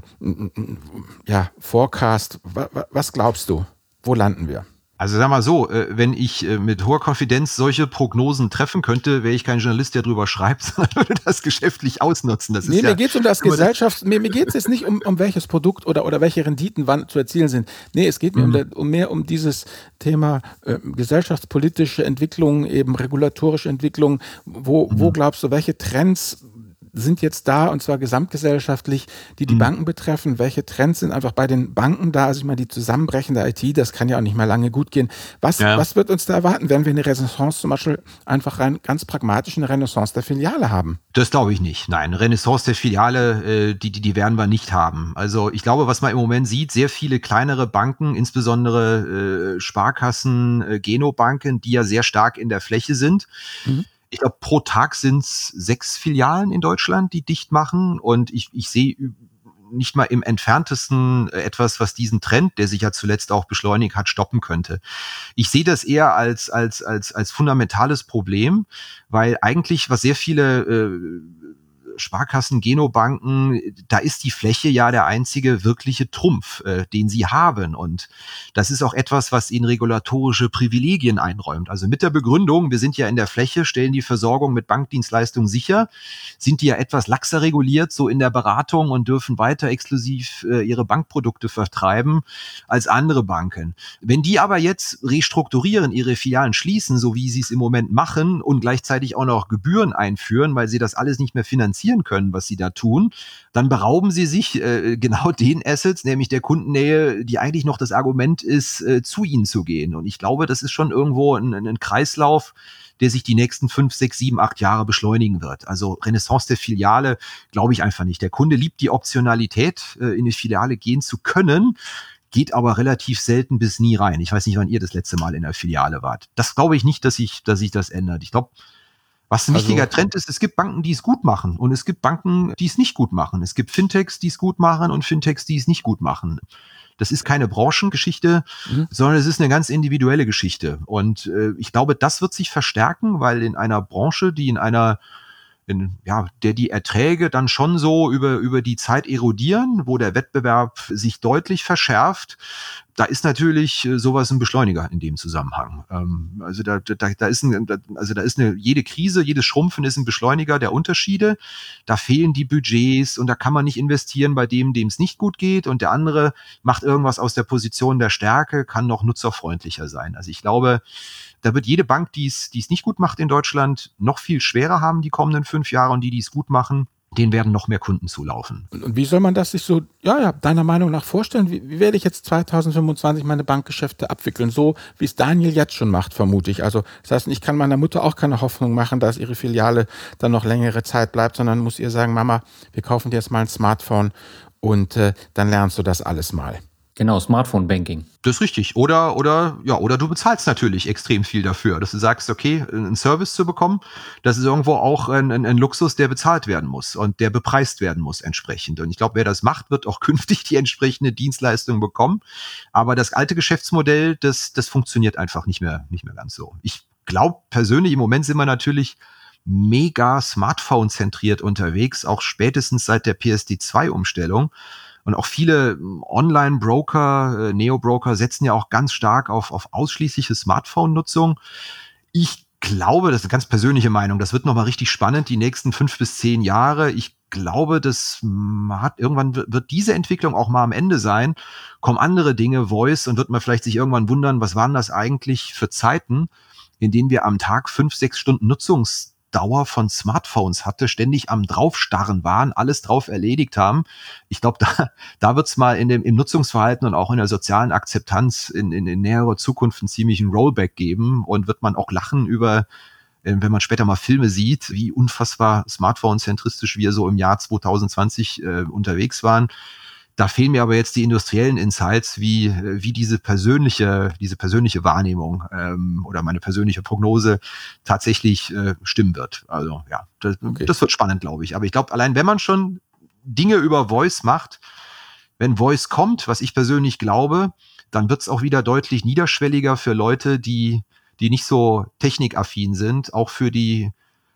ja, Forecast. Was glaubst du? Wo landen wir? Also sag mal so, wenn ich mit hoher Konfidenz solche Prognosen treffen könnte, wäre ich kein Journalist, der drüber schreibt, sondern würde das geschäftlich ausnutzen. Das ist mir geht es um das mir geht es jetzt nicht um welches Produkt oder welche Renditen wann zu erzielen sind. Nee, es geht mir mehr um dieses Thema gesellschaftspolitische Entwicklung, eben regulatorische Entwicklung. Wo glaubst du, welche Trends sind jetzt da, und zwar gesamtgesellschaftlich, die Banken betreffen? Welche Trends sind einfach bei den Banken da? Also ich meine, die zusammenbrechende IT, das kann ja auch nicht mehr lange gut gehen. Was wird uns da erwarten? Werden wir eine Renaissance zum Beispiel einfach rein ganz pragmatisch eine Renaissance der Filiale haben? Das glaube ich nicht. Nein, eine Renaissance der Filiale, die werden wir nicht haben. Also ich glaube, was man im Moment sieht, sehr viele kleinere Banken, insbesondere Sparkassen, Genobanken, die ja sehr stark in der Fläche sind, Ich glaube, pro Tag sind es 6 Filialen in Deutschland, die dicht machen. Und ich sehe nicht mal im Entferntesten etwas, was diesen Trend, der sich ja zuletzt auch beschleunigt hat, stoppen könnte. Ich sehe das eher als fundamentales Problem, weil eigentlich, was sehr viele Sparkassen, Genobanken, da ist die Fläche ja der einzige wirkliche Trumpf, den sie haben. Und das ist auch etwas, was ihnen regulatorische Privilegien einräumt. Also mit der Begründung, wir sind ja in der Fläche, stellen die Versorgung mit Bankdienstleistungen sicher, sind die ja etwas laxer reguliert, so in der Beratung und dürfen weiter exklusiv ihre Bankprodukte vertreiben als andere Banken. Wenn die aber jetzt restrukturieren, ihre Filialen schließen, so wie sie es im Moment machen und gleichzeitig auch noch Gebühren einführen, weil sie das alles nicht mehr finanzieren können, was sie da tun, dann berauben sie sich genau den Assets, nämlich der Kundennähe, die eigentlich noch das Argument ist, zu ihnen zu gehen. Und ich glaube, das ist schon irgendwo ein Kreislauf, der sich die nächsten 5, 6, 7, 8 Jahre beschleunigen wird. Also Renaissance der Filiale glaube ich einfach nicht. Der Kunde liebt die Optionalität, in eine Filiale gehen zu können, geht aber relativ selten bis nie rein. Ich weiß nicht, wann ihr das letzte Mal in der Filiale wart. Das glaube ich nicht, dass sich das ändert. Ich glaube, was ein wichtiger Trend ist, es gibt Banken, die es gut machen und es gibt Banken, die es nicht gut machen. Es gibt Fintechs, die es gut machen und Fintechs, die es nicht gut machen. Das ist keine Branchengeschichte, sondern es ist eine ganz individuelle Geschichte. Und ich glaube, das wird sich verstärken, weil in einer Branche, der die Erträge dann schon so über die Zeit erodieren, wo der Wettbewerb sich deutlich verschärft, da ist natürlich sowas ein Beschleuniger in dem Zusammenhang. Jede Krise, jedes Schrumpfen ist ein Beschleuniger der Unterschiede. Da fehlen die Budgets und da kann man nicht investieren bei dem es nicht gut geht und der andere macht irgendwas aus der Position der Stärke, kann noch nutzerfreundlicher sein. Also ich glaube, da wird jede Bank, die es nicht gut macht in Deutschland, noch viel schwerer haben die kommenden 5 Jahre und die es gut machen, denen werden noch mehr Kunden zulaufen. Und wie soll man das sich so, deiner Meinung nach vorstellen? Wie werde ich jetzt 2025 meine Bankgeschäfte abwickeln? So, wie es Daniel jetzt schon macht, vermute ich. Also, das heißt, ich kann meiner Mutter auch keine Hoffnung machen, dass ihre Filiale dann noch längere Zeit bleibt, sondern muss ihr sagen, Mama, wir kaufen dir jetzt mal ein Smartphone und dann lernst du das alles mal. Genau, Smartphone-Banking. Das ist richtig. Oder du bezahlst natürlich extrem viel dafür, dass du sagst, okay, einen Service zu bekommen, das ist irgendwo auch ein Luxus, der bezahlt werden muss und der bepreist werden muss entsprechend. Und ich glaube, wer das macht, wird auch künftig die entsprechende Dienstleistung bekommen. Aber das alte Geschäftsmodell, das funktioniert einfach nicht mehr ganz so. Ich glaube persönlich, im Moment sind wir natürlich mega Smartphone-zentriert unterwegs, auch spätestens seit der PSD2-Umstellung. Und auch viele Online-Broker, Neo-Broker setzen ja auch ganz stark auf ausschließliche Smartphone-Nutzung. Ich glaube, das ist eine ganz persönliche Meinung, das wird nochmal richtig spannend, die nächsten 5 bis 10 Jahre. Ich glaube, irgendwann wird diese Entwicklung auch mal am Ende sein. Kommen andere Dinge, Voice, und wird man vielleicht sich irgendwann wundern, was waren das eigentlich für Zeiten, in denen wir am Tag 5, 6 Stunden Nutzungsdauer von Smartphones hatte, ständig am Draufstarren waren, alles drauf erledigt haben. Ich glaube, da wird es mal im Nutzungsverhalten und auch in der sozialen Akzeptanz in näherer Zukunft einen ziemlichen Rollback geben und wird man auch lachen über, wenn man später mal Filme sieht, wie unfassbar smartphone-zentristisch wir so im Jahr 2020 unterwegs waren. Da fehlen mir aber jetzt die industriellen Insights, wie diese persönliche Wahrnehmung oder meine persönliche Prognose tatsächlich stimmen wird. Also ja, das wird spannend, glaube ich. Aber ich glaube, allein wenn man schon Dinge über Voice macht, wenn Voice kommt, was ich persönlich glaube, dann wird es auch wieder deutlich niederschwelliger für Leute, die nicht so technikaffin sind, auch für die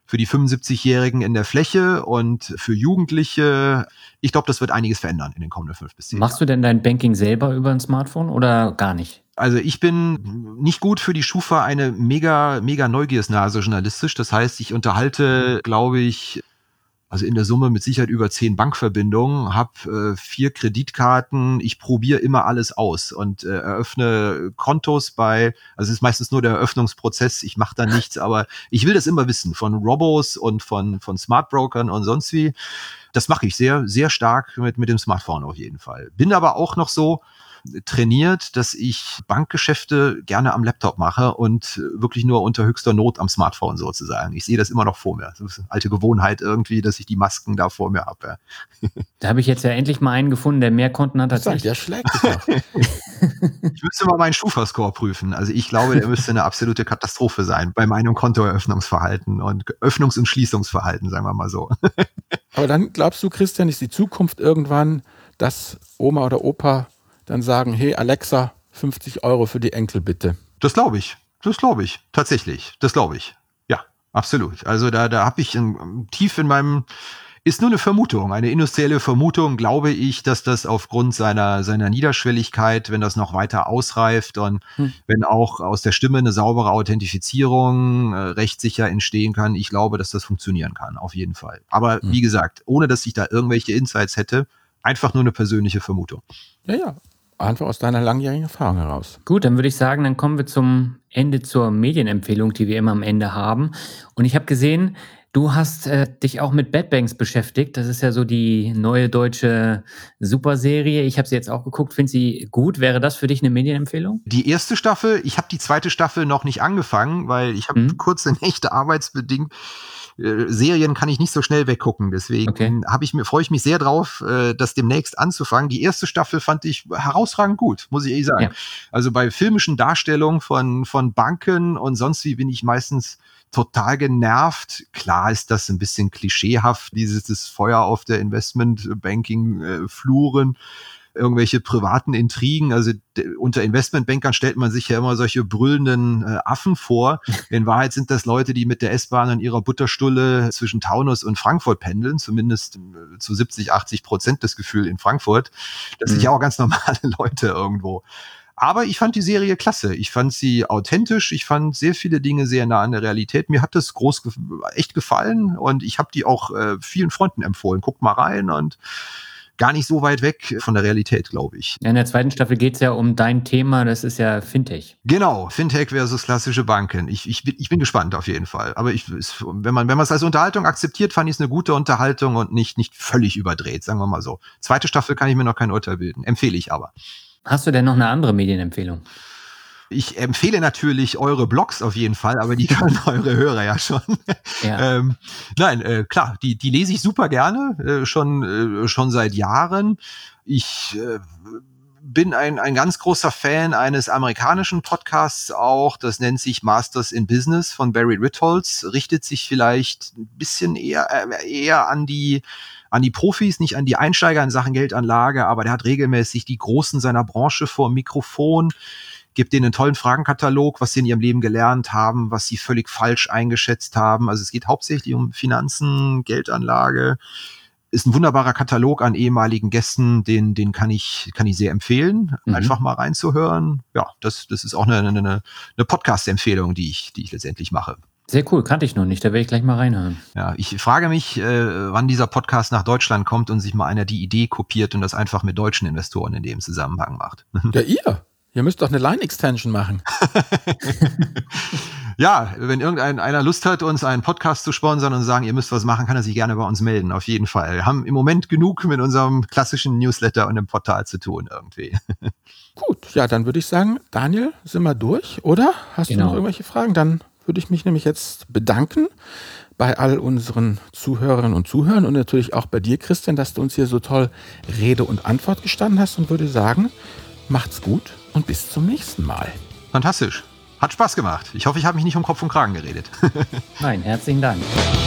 75-Jährigen in der Fläche und für Jugendliche. Ich glaube, das wird einiges verändern in den kommenden 5 bis 10 Jahren. Machst du denn dein Banking selber über ein Smartphone oder gar nicht? Also ich bin nicht gut für die Schufa eine mega Neugiersnase journalistisch. Das heißt, ich unterhalte, glaube ich, also in der Summe mit Sicherheit über 10 Bankverbindungen, habe 4 Kreditkarten, ich probiere immer alles aus und eröffne Kontos also es ist meistens nur der Eröffnungsprozess, ich mache da nichts, aber ich will das immer wissen, von Robos und von Smartbrokern und sonst wie. Das mache ich sehr, sehr stark mit dem Smartphone auf jeden Fall. Bin aber auch noch so, trainiert, dass ich Bankgeschäfte gerne am Laptop mache und wirklich nur unter höchster Not am Smartphone sozusagen. Ich sehe das immer noch vor mir. Das ist eine alte Gewohnheit irgendwie, dass ich die Masken da vor mir habe. Da habe ich jetzt ja endlich mal einen gefunden, der mehr Konten hat als ich. Der schlägt dich auch. Ich müsste mal meinen Schufa-Score prüfen. Also ich glaube, der müsste eine absolute Katastrophe sein bei meinem Kontoeröffnungsverhalten und Öffnungs- und Schließungsverhalten, sagen wir mal so. Aber dann glaubst du, Christian, ist die Zukunft irgendwann, dass Oma oder Opa dann sagen, hey Alexa, 50 € für die Enkel bitte? Das glaube ich. Tatsächlich. Das glaube ich. Ja, absolut. Also da habe ich tief in meinem, ist nur eine Vermutung, eine industrielle Vermutung, glaube ich, dass das aufgrund seiner Niederschwelligkeit, wenn das noch weiter ausreift und wenn auch aus der Stimme eine saubere Authentifizierung rechtssicher entstehen kann, ich glaube, dass das funktionieren kann, auf jeden Fall. Aber wie gesagt, ohne dass ich da irgendwelche Insights hätte, einfach nur eine persönliche Vermutung. Ja. Einfach aus deiner langjährigen Erfahrung heraus. Gut, dann würde ich sagen, dann kommen wir zum Ende zur Medienempfehlung, die wir immer am Ende haben. Und ich habe gesehen, du hast dich auch mit Bad Banks beschäftigt. Das ist ja so die neue deutsche Superserie. Ich habe sie jetzt auch geguckt. Finde sie gut? Wäre das für dich eine Medienempfehlung? Die erste Staffel, ich habe die zweite Staffel noch nicht angefangen, weil ich habe kurze Nächte arbeitsbedingt. Serien kann ich nicht so schnell weggucken, deswegen freue ich mich sehr drauf, das demnächst anzufangen. Die erste Staffel fand ich herausragend gut, muss ich ehrlich sagen. Ja. Also bei filmischen Darstellungen von Banken und sonst wie bin ich meistens total genervt. Klar ist das ein bisschen klischeehaft, das Feuer auf der Investmentbanking-Fluren, irgendwelche privaten Intrigen. Also unter Investmentbankern stellt man sich ja immer solche brüllenden Affen vor. In Wahrheit sind das Leute, die mit der S-Bahn an ihrer Butterstulle zwischen Taunus und Frankfurt pendeln, zumindest zu 70-80% das Gefühl in Frankfurt. Das sind ja auch ganz normale Leute irgendwo. Aber ich fand die Serie klasse. Ich fand sie authentisch. Ich fand sehr viele Dinge sehr nah an der Realität. Mir hat das echt gefallen und ich habe die auch vielen Freunden empfohlen. Guckt mal rein und gar nicht so weit weg von der Realität, glaube ich. Ja, in der zweiten Staffel geht es ja um dein Thema, das ist ja Fintech. Genau, Fintech versus klassische Banken. Ich bin gespannt auf jeden Fall. Aber wenn man es als Unterhaltung akzeptiert, fand ich es eine gute Unterhaltung und nicht völlig überdreht, sagen wir mal so. Zweite Staffel kann ich mir noch kein Urteil bilden, empfehle ich aber. Hast du denn noch eine andere Medienempfehlung? Ich empfehle natürlich eure Blogs auf jeden Fall, aber die können eure Hörer ja schon. Ja. Klar, die lese ich super gerne, schon seit Jahren. Ich bin ein ganz großer Fan eines amerikanischen Podcasts auch, das nennt sich Masters in Business von Barry Ritholtz, richtet sich vielleicht ein bisschen eher an die Profis, nicht an die Einsteiger in Sachen Geldanlage, aber der hat regelmäßig die Großen seiner Branche vor dem Mikrofon, gibt denen einen tollen Fragenkatalog, was sie in ihrem Leben gelernt haben, was sie völlig falsch eingeschätzt haben. Also es geht hauptsächlich um Finanzen, Geldanlage. Ist ein wunderbarer Katalog an ehemaligen Gästen, den kann ich sehr empfehlen, einfach mal reinzuhören. Ja, das ist auch eine Podcast-Empfehlung, die ich letztendlich mache. Sehr cool, kannte ich noch nicht, da werde ich gleich mal reinhören. Ja, ich frage mich, wann dieser Podcast nach Deutschland kommt und sich mal einer die Idee kopiert und das einfach mit deutschen Investoren in dem Zusammenhang macht. Ja, ihr müsst doch eine Line-Extension machen. Ja, wenn irgendeiner Lust hat, uns einen Podcast zu sponsern und sagen, ihr müsst was machen, kann er sich gerne bei uns melden, auf jeden Fall. Wir haben im Moment genug mit unserem klassischen Newsletter und dem Portal zu tun irgendwie. Gut, ja, dann würde ich sagen, Daniel, sind wir durch, oder? Hast du noch irgendwelche Fragen? Dann würde ich mich nämlich jetzt bedanken bei all unseren Zuhörerinnen und Zuhörern und natürlich auch bei dir, Christian, dass du uns hier so toll Rede und Antwort gestanden hast und würde sagen, macht's gut und bis zum nächsten Mal. Fantastisch. Hat Spaß gemacht. Ich hoffe, ich habe mich nicht um Kopf und Kragen geredet. Nein, herzlichen Dank.